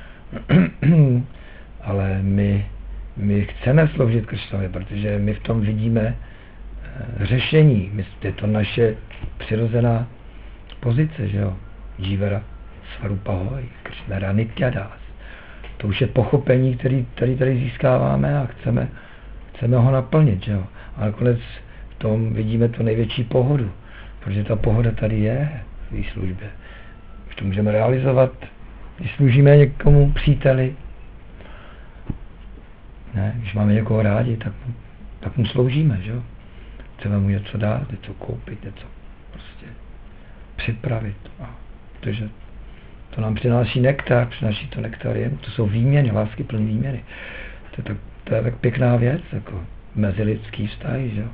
Ale my chceme sloužit Krišnovi, protože my v tom vidíme řešení. Je to naše přirozená pozice, že jo? Jivara Svarupahoj, Krishnara Nityadas. To už je pochopení, který tady získáváme a chceme ho naplnit, že jo? A nakonec v tom vidíme tu největší pohodu, protože ta pohoda tady je v té službě. Už to můžeme realizovat, když služíme někomu příteli. Ne? Když máme někoho rádi, tak mu sloužíme, že jo? Chceme mu něco dát, něco koupit, něco prostě připravit. Protože to nám přináší nektar, přináší to nektarium, to jsou výměny, láskyplné výměny. To je tak pěkná věc, jako mezilidský vztahy, že jo?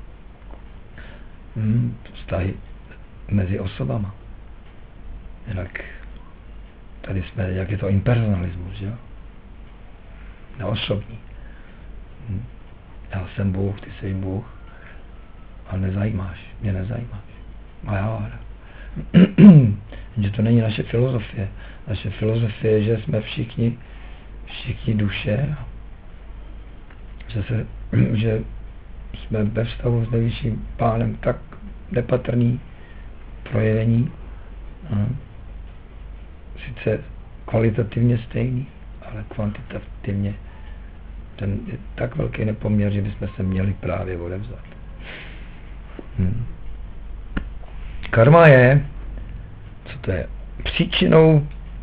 Vztahy mezi osobama. Jinak tady jsme, jak je to impersonalismus, že jo? Neosobní. Já jsem Bůh, ty jsi Bůh, ale mě nezajímáš. Majávára. Že to není naše filozofie. Naše filozofie je, že jsme všichni duše, že jsme ve vztahu s nejvyšším pánem tak nepatrný projevení, sice kvalitativně stejný, ale kvantitativně ten je tak velký nepoměr, že bychom se měli právě odevzat. Karma je, co to je? Příčinou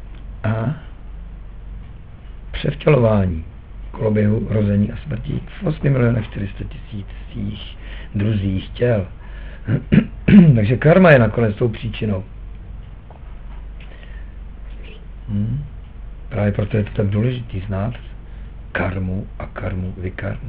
převtělování koloběhu rození a smrti v 8 400 000 druzích těl. Takže karma je nakonec tou příčinou. Právě proto je to tak důležitý znát karmu a karmu vikarmu.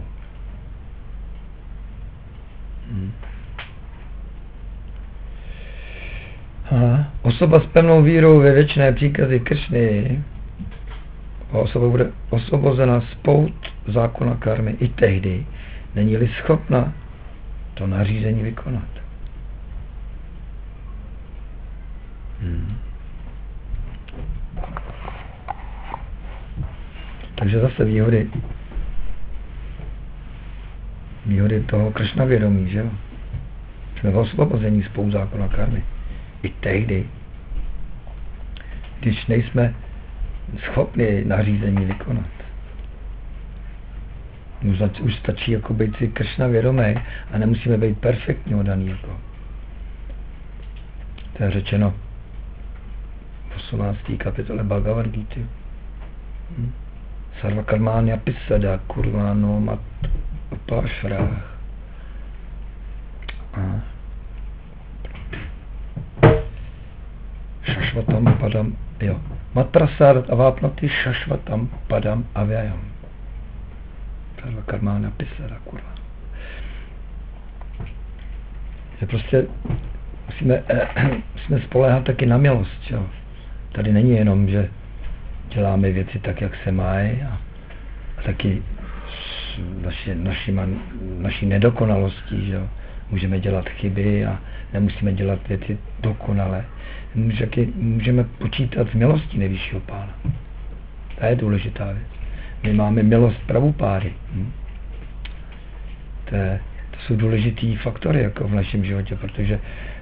Osoba s pevnou vírou ve věčné příkazy Kršny, osoba bude osvobozena z pout zákona karmy i tehdy, není-li schopna to nařízení vykonat. Takže zase výhody toho Kršna vědomí, že jo? Jsme v osvobození z pout zákona karmy. I tehdy, když nejsme schopni nařízení vykonat. Už stačí jako být si Kršna vědomý a nemusíme být perfektně oddaný. Jako. To je řečeno v 18. kapitole Bhagavad Gita. Sarva karmány apisada kurvano mat upášvrách. Šašvatam padam, jo. Matrasádat avápnaty šašvatam padam avyayam. Sarva karmány apisada kurvano. Že prostě musíme spoléhat taky na milost, jo. Tady není jenom, že děláme věci tak, jak se mají a taky naší nedokonalostí, že můžeme dělat chyby a nemusíme dělat věci dokonale. Můžeme počítat s milostí nejvyššího pána. To je důležitá věc. My máme milost Prabhupády. To jsou důležitý faktory jako v našem životě, protože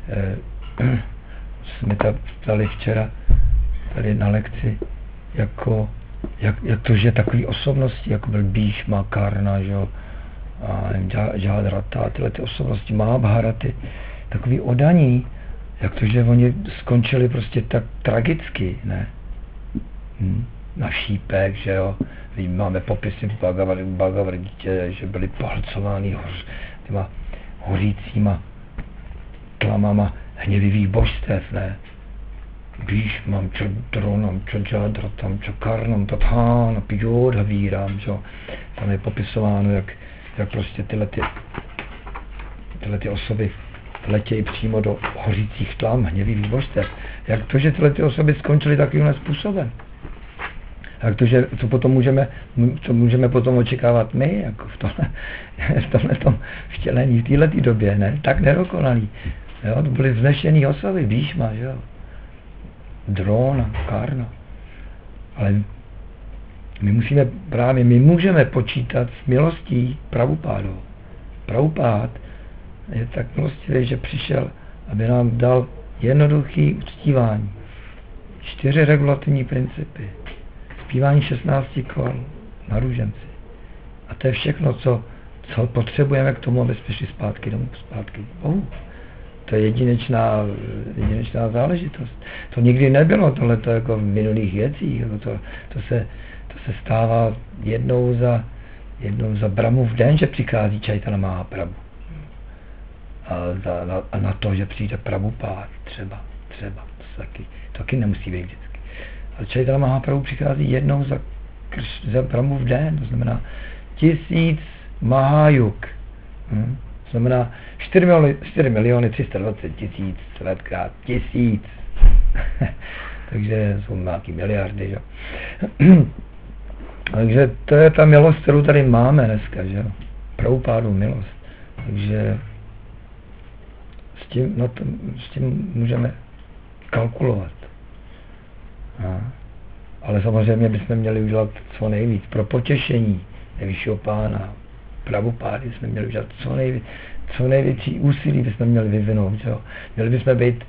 jsme to ptali včera tady na lekci, jak to, že takový osobnosti, jako byl Bhishma, Karna, a Jadratha, tyhle ty osobnosti, Mahabharaty, takový oddaní, jak to, že oni skončili prostě tak tragicky, ne? Na šípek, že jo, máme popisy v Bhagavad Gita, že byli palcováni těma hořícíma tlamama hněvivých božstev, ne? Bhishmam, čo Dronam, čo Jadratam, čo Karnam, Tathana, Pijodhavíram, čo? Tam je popisováno, jak prostě tyhle ty osoby letějí přímo do hořících tlam, hněvivých božstev. Jak to, že tyhle ty osoby skončily takovým způsobem? Jak to, že co můžeme potom očekávat my, jako v tomhletom vtělení, v této době, ne? Tak nedokonalý. Jo? To byly vznešený osoby, Bhishma, že jo? Drona, Karna. Ale my můžeme počítat s milostí Prabhupádou. Prabhupád je tak milostivý, že přišel, aby nám dal jednoduchý uctívání. 4 regulativní principy. Zpívání 16 kol na růženci. A to je všechno, co potřebujeme k tomu, aby jsme šli zpátky domů, zpátky k Bohu. To je jedinečná záležitost. To nikdy nebylo tohleto jako v minulých věcích. Jako to se stává jednou za Brahmův den, že přichází Chaitanya Mahaprabhu. A na to, že přijde Prabhupád, třeba. To taky nemusí být vždycky. Ale Chaitanya Mahaprabhu přichází jednou za Brahmův den, to znamená 1000 Mahajuk. To znamená 4 320 000 let krát 1000. Takže jsou nějaký miliardy, že? Takže to je ta milost, kterou tady máme dneska, že? Prabhupádu milost. Takže s tím můžeme kalkulovat. Ale samozřejmě bychom měli udělat co nejvíc pro potěšení nejvyššího pána. Prabhupády jsme měli udělat co největší úsilí bychom měli vyvinout. Jo? Měli bychom být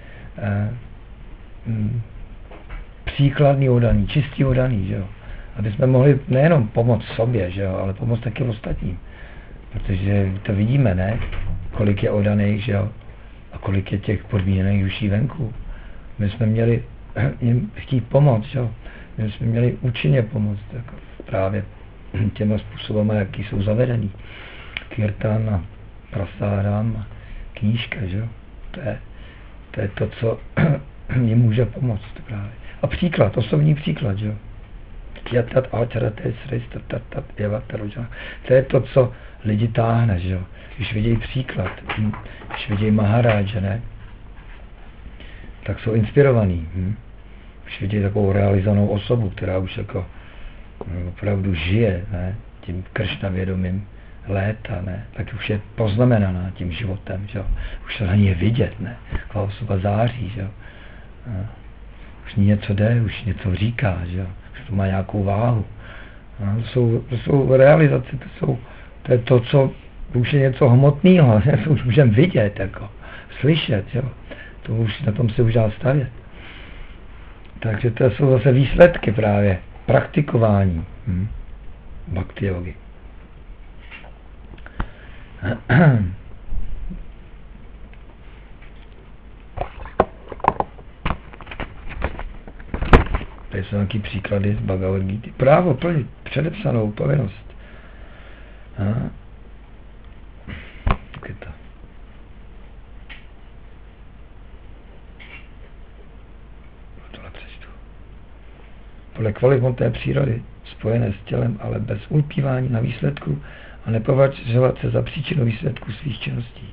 příkladný oddaný, čistý oddaný, že jo? Aby jsme mohli nejenom pomoct sobě, že jo? Ale pomoct taky ostatním. Protože to vidíme, ne? Kolik je oddaných, že jo? A kolik je těch podmíněných duší venku. My jsme měli jim chtít pomoct, že jo? My jsme měli účinně pomoct jako právě těma způsobama, jaký jsou zavedený. Kirtana, prasárám, knížka, že jo? To je to, co jim může pomoct právě. A příklad, osobní příklad, jo. To je to, co lidi táhne, že jo. Když vidějí příklad, když vidějí Maharáže, ne, tak jsou inspirovaní. Když vidějí takovou realizovanou osobu, která už jako opravdu žije, ne, tím Kršna vědomím léta, ne, tak už je poznamenaná tím životem, že jo. Už se na ní je vidět, ne, taková osoba září, že jo. Už ní něco jde, už něco říká, že jo. Už to má nějakou váhu. To jsou realizace, to je to, co už je něco hmotného, to už můžeme vidět, jako, slyšet, jo. To už, na tom se už dá stavět. Takže to jsou zase výsledky právě praktikování bhakti jogy. Tady jsou nějaký příklady z Bhagavad Gita. Právo plnit předepsanou povinnost. Tak je to. Tohle přečtu. Podle kvalit hmotné přírody, spojené s tělem, ale bez ulpívání na výsledku a nepovažovat se za příčinu výsledku svých činností.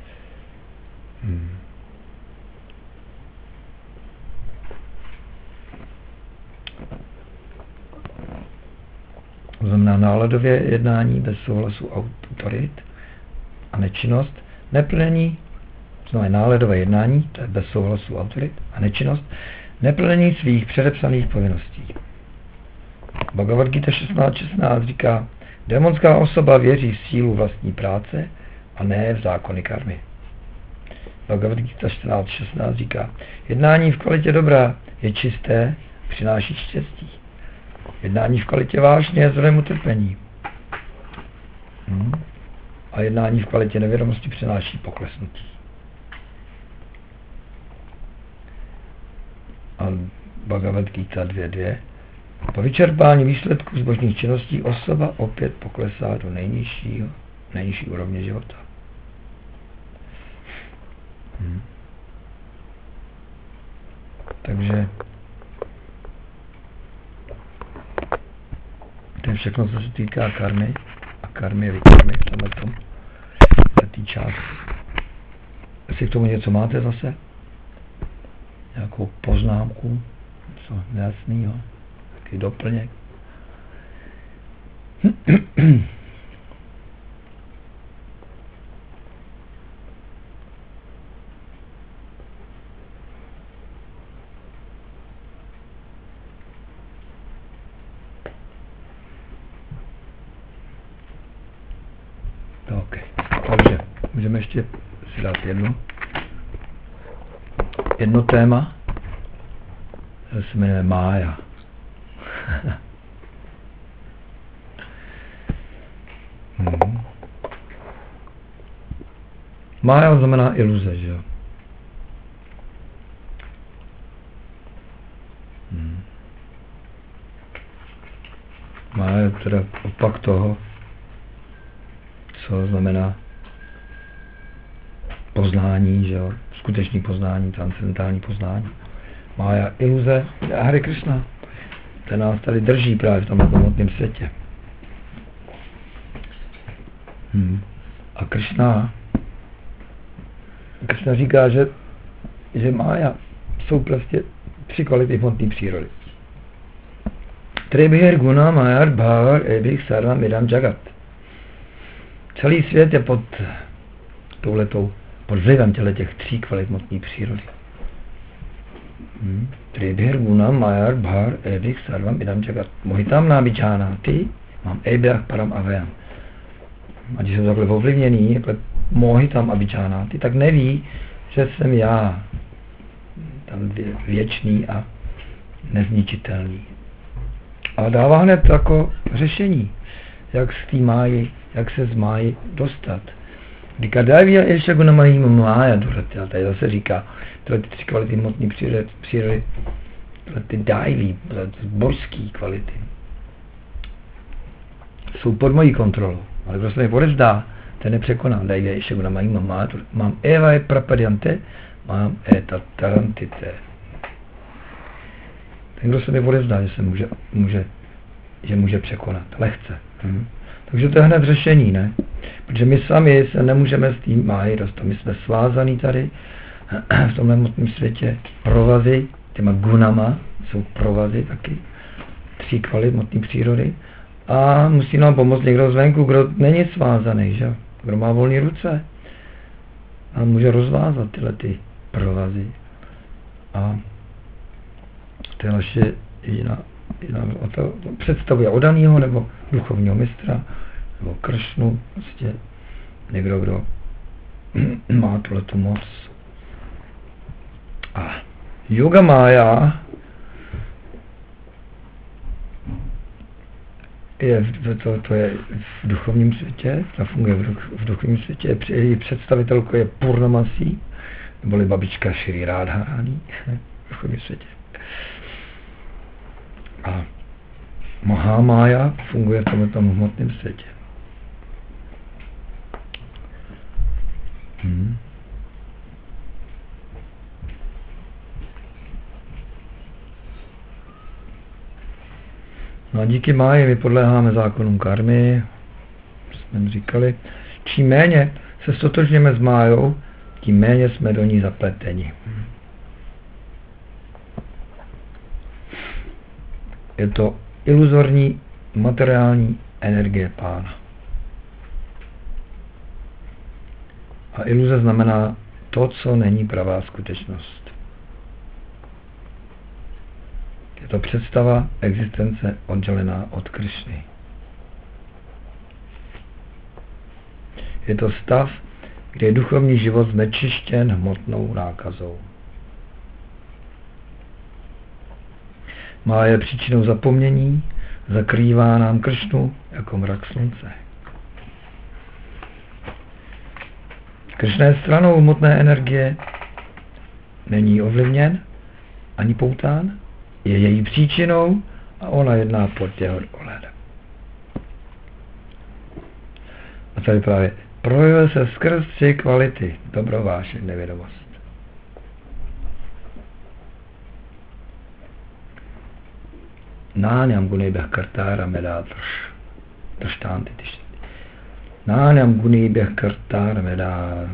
To znamená náladově jednání bez souhlasu autorit a nečinnost, neplnění, to znamená náladové jednání, to je bez souhlasu autorit a nečinnost, neplnění svých předepsaných povinností. Bhagavad Gita 16.16 říká, démonská osoba věří v sílu vlastní práce a ne v zákony karmy. Bhagavad Gita 14.16 říká, jednání v kvalitě dobrá je čisté, přináší štěstí. Jednání v kvalitě vážně je zdrojem utrpení. A jednání v kvalitě nevědomosti přináší poklesnutí. A Bhagavad Gita 2.2. Po vyčerpání výsledků zbožných činností osoba opět poklesá do nejnižší úrovně života. Takže to je všechno, co se týká karmy a karmy, vikarmy v tomhletom, té části. Jestli k tomu něco máte zase? Nějakou poznámku? Něco nejasného? Jaký doplněk? OK. Takže můžeme ještě si dát jedno téma. To se jmenuje Mája. Mája znamená iluze, že jo? Mája je teda opak toho, co znamená poznání, že jo? Skutečný poznání, transcendentální poznání. Mája iluze a Hare Krishna. Ten nás tady drží právě v tomto hmotném světě. A Krishna říká, že Mája jsou prostě 3 kvality hmotné přírody. Tribhir guna mayar bhavar ebhik sarvam idam jagat. Celý svět je pod vlivem těch 3 kvalit hmotné přírody. Tribhir guna mayar bhavar ebhik sarvam idam jagat. Mohitam nabhijánáti mám ebhak param avayam. A když jsou takhle ovlivněný, takhle mohitam abhijánáti, tak neví, že jsem já tam věčný a nezničitelný. A dává hned jako řešení, jak z té máji, jak se z máji dostat. Říká, dávia ještě go namají mája, tady zase říká, tyhle ty 3 kvality hmotné přírody, tyhle ty dajví, božský kvality, jsou pod mojí kontrolou. Ale kdo se mi odevzdá, ten nepřekoná. Dajvia ještě go namají mája, mám eva je prapadyante, mám eta tarantite. Ten, kdo se mi odevzdá, že se může překonat. Lehce. Takže to je hned řešení, ne? Protože my sami se nemůžeme s tím máji dostat. My jsme svázaný tady v tomhle hmotném světě. Provazy, těma gunama, jsou provazy taky. 3 kvalit hmotné přírody. A musí nám pomoct někdo zvenku, kdo není svázaný, že? Kdo má volné ruce. A může rozvázat tyhle ty provazy. A to je naše jediná to představuje odanýho nebo duchovního mistra nebo Kršnu, prostě někdo, kdo má tuhletu moc. A Yoga Mája to je v duchovním světě, ta funguje v duchovním světě, její představitelkou je Purnamasi, neboli babička Šri Radharani v duchovním světě. A Mahamája funguje v tomto hmotném světě. No a díky máji my podléháme zákonům karmy, jsme říkali, čím méně se stotožněme s májou, tím méně jsme do ní zapleteni. Je to iluzorní materiální energie pána. A iluze znamená to, co není pravá skutečnost. Je to představa existence oddělená od Krišny. Je to stav, kde je duchovní život znečištěn hmotnou nákazou. Mája je příčinou zapomnění, zakrývá nám Kršnu jako mrak slunce. Kršna je stranou hmotné energie, není ovlivněn ani poután, je její příčinou a ona jedná pod jeho dohledem. A tady právě projevuje se skrz 3 kvality, dobro, vášeň, nevědomost. Náňam gunebeh kartára medátrš. Drštánty tyšty. Náňam gunebeh kartára medá.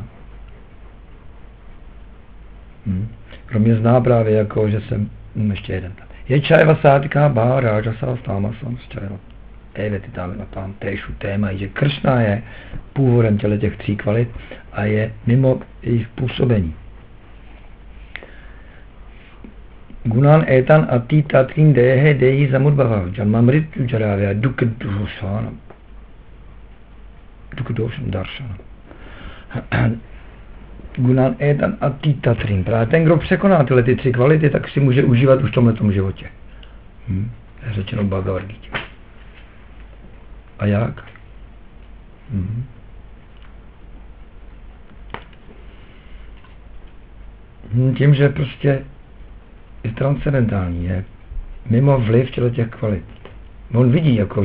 Kromě zná právě jako, že jsem ještě jeden tam. Je čajva sátika bá rážasa stámasam s čajva. Evety tam téšu téma, že Kršna je původem těch 3 kvalit a je mimo jejich působení. Gunan etan ati tatrin dehe dehi samudbhava janma mrityu jaravya dukkha dosham darshana. Gunan etan ati tatrin. Právě ten, kdo překoná tyhle 3 kvality, tak si může užívat už v tomhletom životě. Je řečeno Bhagavad Gita. A jak? Tím, že prostě je transcendentální, je mimo vliv těch kvalit. On vidí, jako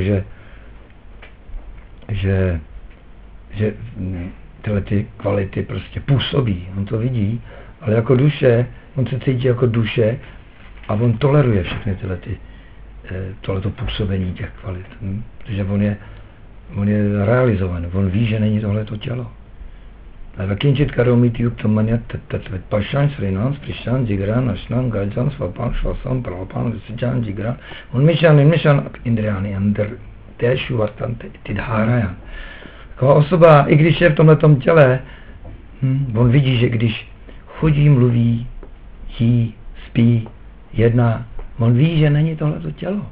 že tyhle ty kvality prostě působí. On to vidí, ale jako duše, on se cítí jako duše a on toleruje všechny tohleto působení těch kvalit. Protože on je realizovaný, on ví, že není tohleto tělo. A vakinčit karomit yukta manyat tatvet pašan srinam sprishan jigran ashnan gajan svapan shvasam pralapan visijan jigran unmishan indriány andr téšu vartante tidhárajan. Taková osoba, i když je v tomhletom těle, on vidí, že když chodí, mluví, jí, spí, jedná, on ví, že není tohleto tělo.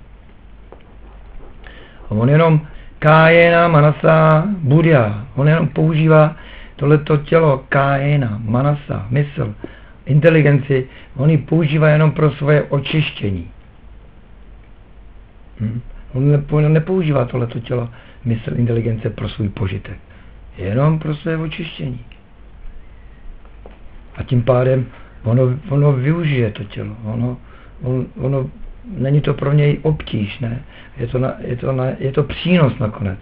A on jenom kájena, manasa, buddha, on jenom používá tohleto tělo, kájena, manasa, mysl, inteligenci, on ji používá jenom pro svoje očištění. On nepoužívá tohleto tělo, mysl, inteligence pro svůj požitek. Jenom pro své očištění. A tím pádem ono využije to tělo. Ono není to pro něj obtíž, ne? Je to přínos nakonec.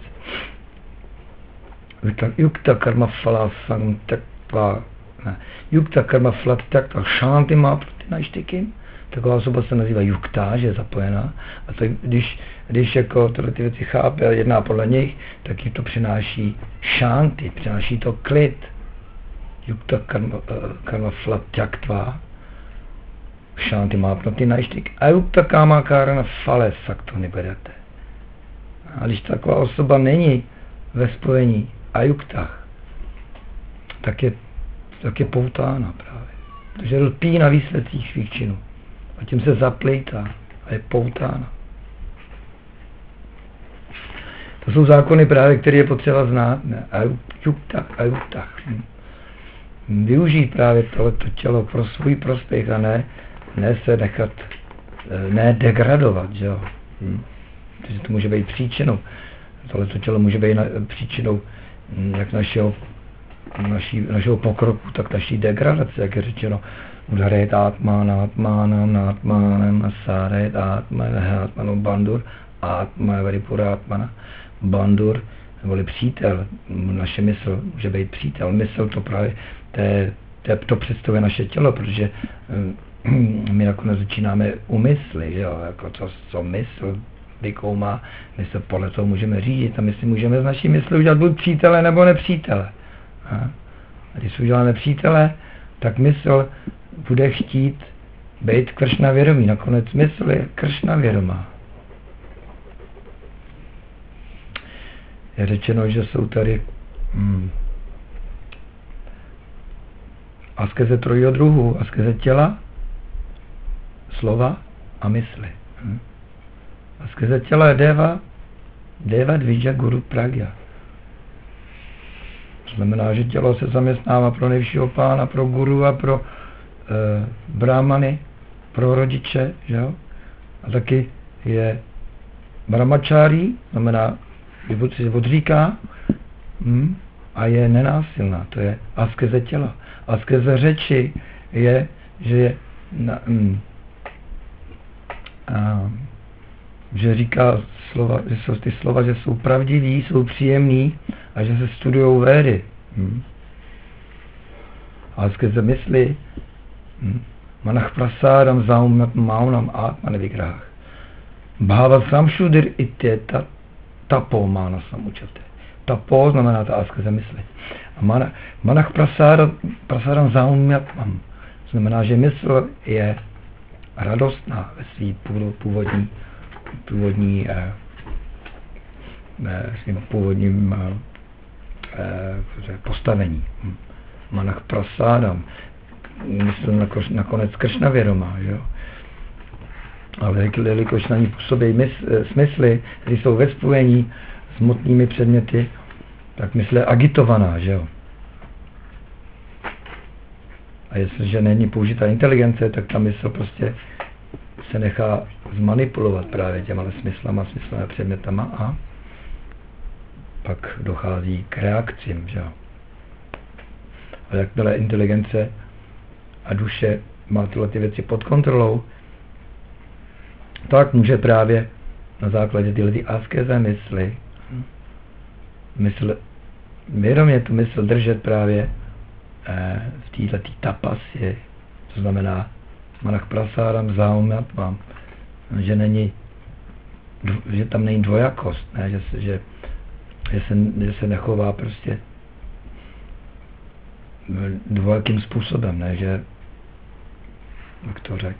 Yukta karma phala santakva. Yukta karma phala takva shanti má proti najštikim. Taková osoba se nazývá yukta, že je zapojená. A to, když jako tyhle ty věci chápe a jedná podle nich, tak jim to přináší šanty, přináší to klid. Yukta karma flat tyaktva, šanty mápnoti najštik. A yukta kama karana fale sakto niberete. A když taková osoba není ve spojení a yuktách, tak je poutána právě. Protože lpí na výsledcích svých činů. A tím se zaplejtá a je poutána. To jsou zákony právě, které je potřeba znát. Ajuktach. Využít právě tohleto tělo pro svůj prospěch a ne se nechat, ne degradovat, že jo. Protože to může být příčinou. Tohleto tělo může být příčinou jak našeho pokroku, tak naší degradace, jak je řečeno. Udaret atmanam asaret atmanu bandur atma varipurátmana bandur, neboli přítel, naše mysl může být přítel. Mysl to právě, to představuje naše tělo, protože my nakonec začínáme u mysli, jo, jako co mysl vykoumá, my se podle toho můžeme řídit a my si můžeme z naší mysli udělat buď přítele nebo nepřítele. A když si uděláme přítele, tak mysl bude chtít být Kršna vědomí. Nakonec mysl je Kršna vědomá. Je řečeno, že jsou tady askeze trojího druhu. Askeze těla, slova a mysli. Askeze těla je deva dvija guru pragya. To znamená, že tělo se zaměstnává pro nejvyššího pána, pro guru a pro brahmany, pro rodiče, že jo? A taky je brahmačárí, znamená, že se odříká a je nenásilná, to je askeze těla. Askeze řeči je, že je že říká slova, že jsou ty slova, že jsou pravdiví, jsou příjemný a že se studujou védy. A skrze mysli manach prasádam zaumnat maunam atmane vigrahách. Bhava samshudir ityeta tapo mána samučate. Tapo znamená ta skrze mysli. A manach prasádam zaumnat mam. Znamená, že mysl je radostná ve svým původním postavení. Manach prasádam. Mysl nakonec Kršna vědomá, jo. Ale jelikož na ní působí smysly, které jsou ve spojení s hmotnými předměty, tak mysl je agitovaná, že jo. A jestliže není použitá inteligence, tak ta mysl prostě se nechá zmanipulovat právě těma smyslama předmětama a pak dochází k reakcím, že jo. A jakmile inteligence a duše má tyhle ty věci pod kontrolou, tak může právě na základě tyhle ty askeze vědomě tu mysl držet právě v této tapasě, to znamená manach prasáram zaumnat mám, že tam není dvojakost, ne? Že se nechová prostě dvojakým způsobem, ne? Že, jak to řekl,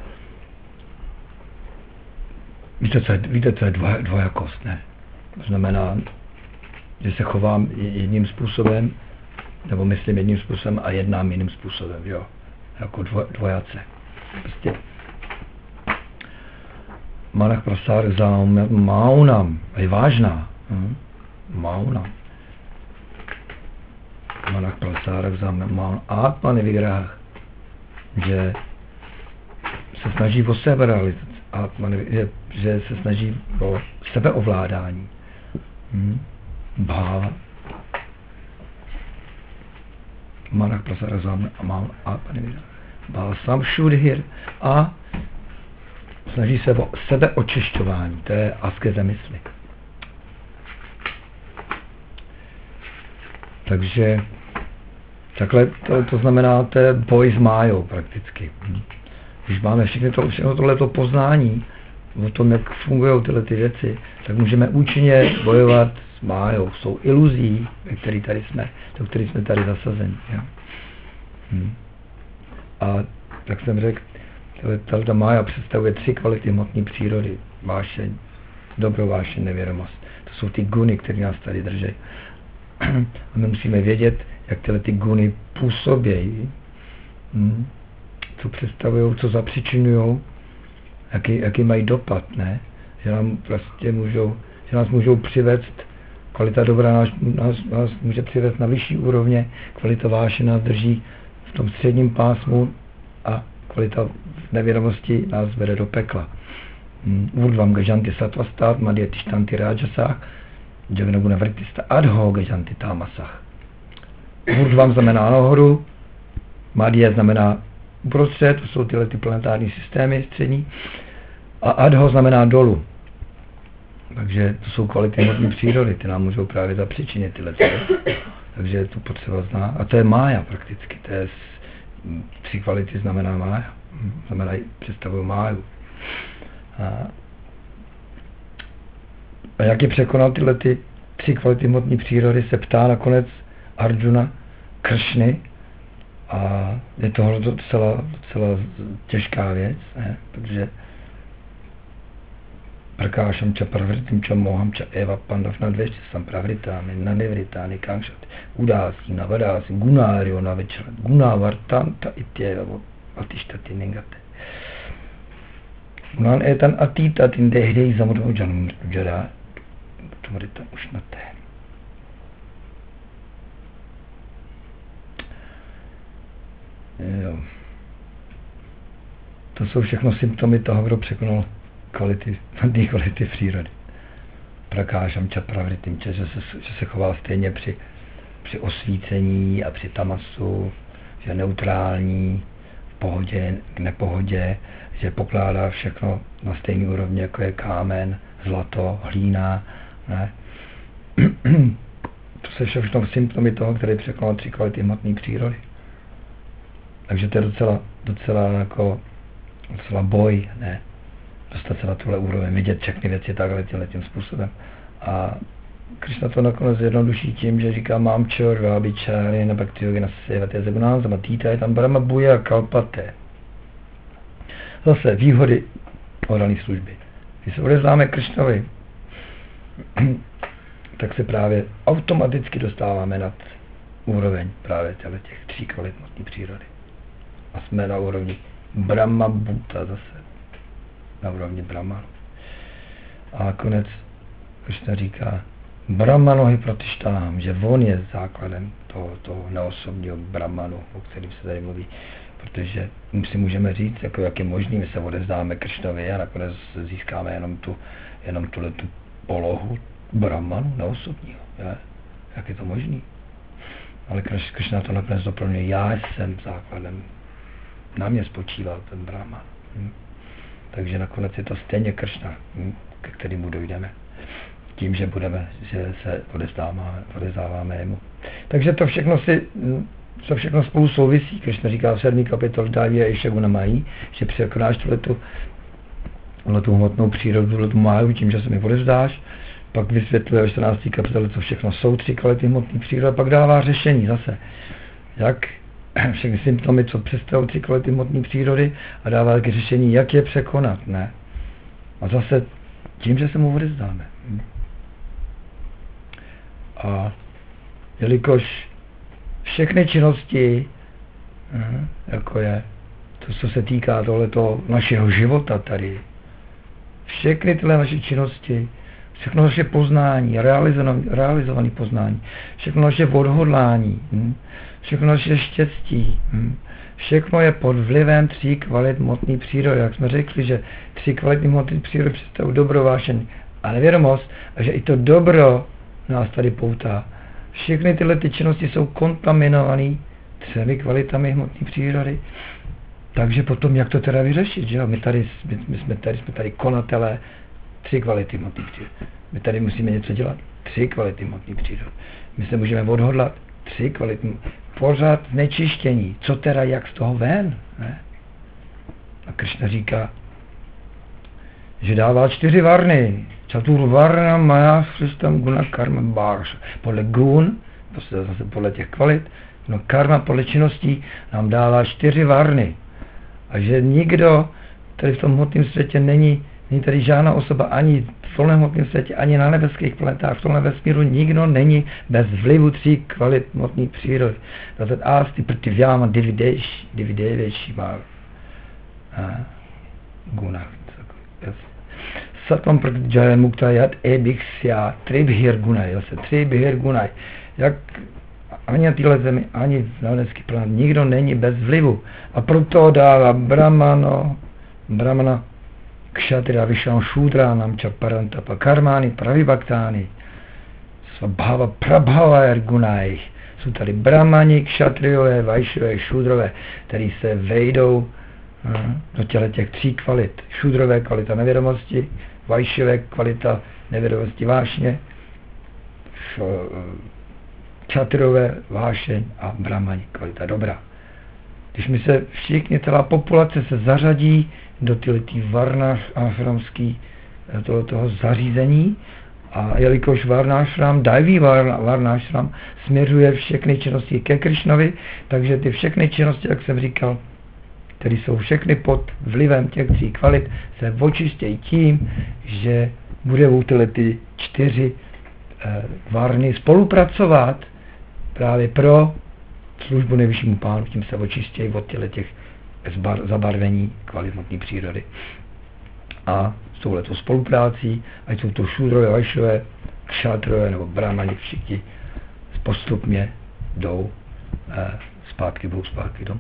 víte, co je dvojakost, ne? To znamená, že se chovám jedním způsobem, nebo myslím jedním způsobem a jednám jiným způsobem, jo? Jako dvojace. Prostě manach prasár maunam je vážná. Maunam. Manach prasár maunam atmane vigrahách, že se snaží o seberealizaci, že se snaží o sebeovládání. Bháva. Manach prasár maunam atmane vigrahách. Bál sám šudhir a snaží se o sebeočišťování, to je askeze mysli. Takže takhle to znamená, to je boj s májou prakticky. když máme všechno tohleto poznání o tom, jak fungují tyhle ty věci, tak můžeme účinně bojovat s májou, s tou iluzí, do které jsme tady zasazeni. Jo? A tak jsem řekl, ta mája představuje 3 kvality hmotné přírody. Vášeň, dobrovášeň, nevědomost. To jsou ty guny, které nás tady drží. A my musíme vědět, jak tyhle ty guny působí, co představují, co zapříčinují, jaký mají dopad, ne? Že nám prostě nás můžou přivést, kvalita dobra nás může přivést na vyšší úrovně, kvalita váše nás drží v tom středním pásmu a kvalita nevědomosti nás vede do pekla. Urdvam gajanti satvastát, madhyati štanti rajasách, jagnaguna vrittista adho gajanti tamasách. Urdvam znamená nahoru, madhya znamená uprostřed, to jsou tyhle ty planetární systémy střední, a adho znamená dolů. Takže to jsou kvality hmotné přírody, ty nám můžou právě zapříčinit tyhle věci. Takže je to potřeba znát. A to je mája prakticky, to je 3 kvality znamená mája, představují máju. A jak je překonat tyhle ty 3 kvality hmotné přírody, se ptá nakonec Arjuna Kršny. A je tohle docela těžká věc, ne? Protože prakášam ča pravritim ča moham ča eva pandavna dvěště sam pravritámi na nevritány kankšat udásí na vadásí gunário na večera gunávartanta ityeva atištati ningate gunán etan atitatin dehdej zamudho janum jara tumrita ušnaté. Jo. To jsou všechno symptomy toho, kdo překonal kvality přírody. Prakášam ča pravritim ča, že se chová stejně při osvícení a při tamasu, že je neutrální, v pohodě, k nepohodě, že pokládá všechno na stejný úrovni, jako je kámen, zlato, hlína. Ne? To jsou všechno symptomy toho, který překonal 3 kvality hmotné přírody. Takže to je docela boj, ne? Dostat se na tuhle úroveň, vidět všechny věci takhle tím způsobem. A Krishna to nakonec jednoduší tím, že říká mám čor, vábičáry, na bhakti-yogina sevate zagunázama, týta je tam brahma buja kalpate. Zase výhody orální služby. Když se odevzdáme Krishnovi, tak se právě automaticky dostáváme nad úroveň právě těch 3 kvalit hmotné přírody. A jsme na úrovni Brahma Bhuta zase. Na úrovni Brahmanu. A konec Krishna říká Brahmanohy pratištám, že on je základem toho neosobního Brahmanu, o kterém se tady mluví. Protože my si můžeme říct, jako jak je možný, my se odevzdáme Krishnovi a nakonec získáme jenom tu polohu Brahmanu neosobního. Je? Jak je to možný? Ale Krishna to nakonec doplňuje, já jsem základem, na mě spočíval ten Brahman. Takže nakonec je to stejně Kršna, ke kterému dojdeme. Tím, že se odevzdáváme jemu. Takže to všechno spolu souvisí. Kršna říká v 7. kapitole Dávia Isha Gunamají, že překonáš tuhletu hmotnou přírodu, tuhletu máju, tím, že se mi odevzdáš. Pak vysvětluje v 14. kapitole, co všechno jsou 3 kvality hmotné přírody, a pak dává řešení zase. Jak všechny symptomy, co představují 3 kvality hmotné přírody, a dává taky řešení, jak je překonat, ne? A zase tím, že se mu odevzdáme. A jelikož všechny činnosti, jako je to, co se týká tohletoho našeho života tady, všechny tyhle naše činnosti, všechno naše poznání, realizované poznání, všechno naše odhodlání, všechno naše štěstí, všechno je pod vlivem 3 kvalit hmotné přírody. Jak jsme řekli, že 3 kvality hmotné přírody představují dobro, vášeň a nevědomost, a že i to dobro nás tady poutá. Všechny tyhle ty činnosti jsou kontaminované 3 kvalitami hmotné přírody. Takže potom, jak to teda vyřešit, že jo? My jsme tady konatelé 3 kvality hmotné přírody. My tady musíme něco dělat. 3 kvality hmotné přírody. My se můžeme odhodlat 3 kvality. Pořád znečištění. Co teda, jak z toho ven? Ne? A Krishna říká, že dává 4 varny. Čatur varna maya sristam guna karma bharš. Podle gun, zase podle těch kvalit, no karma podle činností nám dává 4 varny. A že nikdo tady v tom hmotném světě není tady žádná osoba ani v tomhle hmotném světě, ani na nebeských planetách, v tomhle vesmíru nikdo není bez vlivu 3 kvalit hmotné přírody. Tato ásty prtivyáma dividévější má guna. Satvam pratijaya mukta yat ebixya tribhir gunaj. Zase tribhir gunaj. Jak ani na téhle zemi, ani na nebeských planetách nikdo není bez vlivu. A proto dává brahmana kshatriya vyššám šúdránam čaparantapa karmány pravibhaktány svabhava prabhava ergunaj. Jsou tady brahmani, kšatriové, vajšové, šúdrové, který se vejdou do těch 3 kvalit. Šúdrové kvalita nevědomosti, vajšové kvalita nevědomosti vášně, kšatriové vášeň a brahmani kvalita dobra. Když my se všichni, celá populace se zařadí do ty varnáš ashramský toho zařízení, a jelikož varnášram, dajví varnášram směřuje všechny činnosti ke Krišnovi, takže ty všechny činnosti, jak jsem říkal, které jsou všechny pod vlivem těch 3 kvalit, se očistějí tím, že budou ty 4 varny spolupracovat právě pro službu nejvyššímu pánu, tím se očistějí od těch zabarvení kvalit hmotné přírody. A s touhletou spoluprácí, ať jsou to šúdrové, vajšové, kšatrové nebo brahmani, všichni postupně jdou zpátky domů.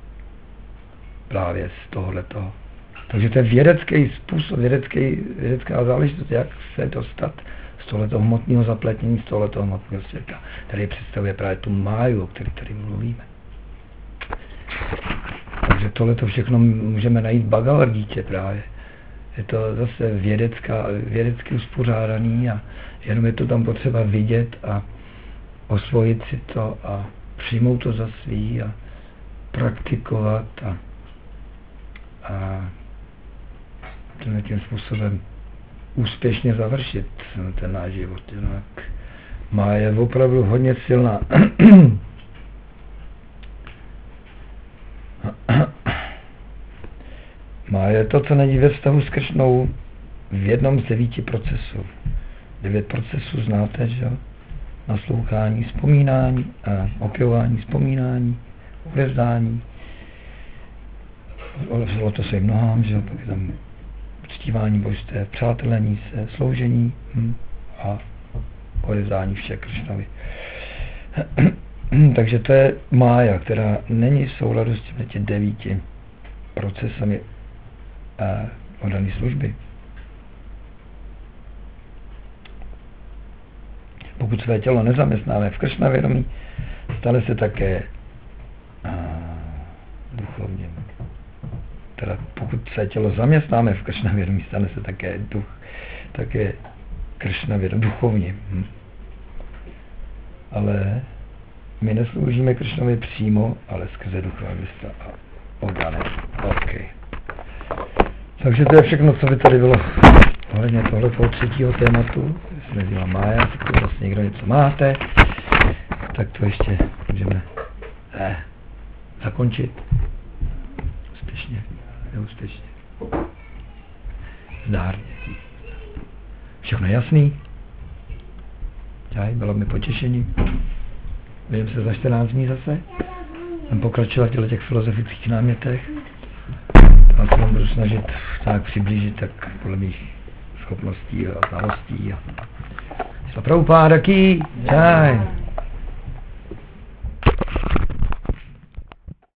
Právě z tohohletoho. Takže to je vědecký způsob, vědecká záležitost, jak se dostat z tohohletoho hmotného zapletnění, z tohohletoho hmotného světa, který představuje právě tu máju, o které tady mluvíme. Takže tohleto všechno můžeme najít v Bhagavad Gítě právě. Je to zase vědecky uspořádaný a jenom je to tam potřeba vidět a osvojit si to a přijmout to za svý a praktikovat a tím způsobem úspěšně završit ten náš život. Má je opravdu hodně silná. Má je to, co není ve vztahu s Krišnou v jednom z 9 procesů. 9 procesů znáte, že? Naslouchání, vzpomínání, opěvování, vzpomínání, odevzdání. To se jim nohám, že? Pak je tam uctívání božstev, přátelení se, sloužení a odevzdání vše Krišnovi. Takže to je mája, která není v souladu s těmi 9 procesami oddané služby. Pokud své tělo nezaměstnáme v Krišnavědomí, stane se také duchovně. Teda pokud své tělo zaměstnáme v Krišnavědomí, stane se také Krišnavědomí duchovně. Ale my nesloužíme Krišnovi přímo, ale skrze duchovní města a orgány. Okay. Takže to je všechno, co by tady bylo ohledně tohoto 3. tématu. Se nazývá mája, pokud vlastně někdo něco máte, tak to ještě můžeme zakončit. Úspěšně, neúspěšně. Zdárně. Všechno jasný? Bylo mi potěšení. Vidím se za 14 dní zase. Budeme pokračovat v těch filozofických námětech. A se vám budu snažit tak přiblížit, tak podle mých schopností a znalostí. Prabhupáda ki jai.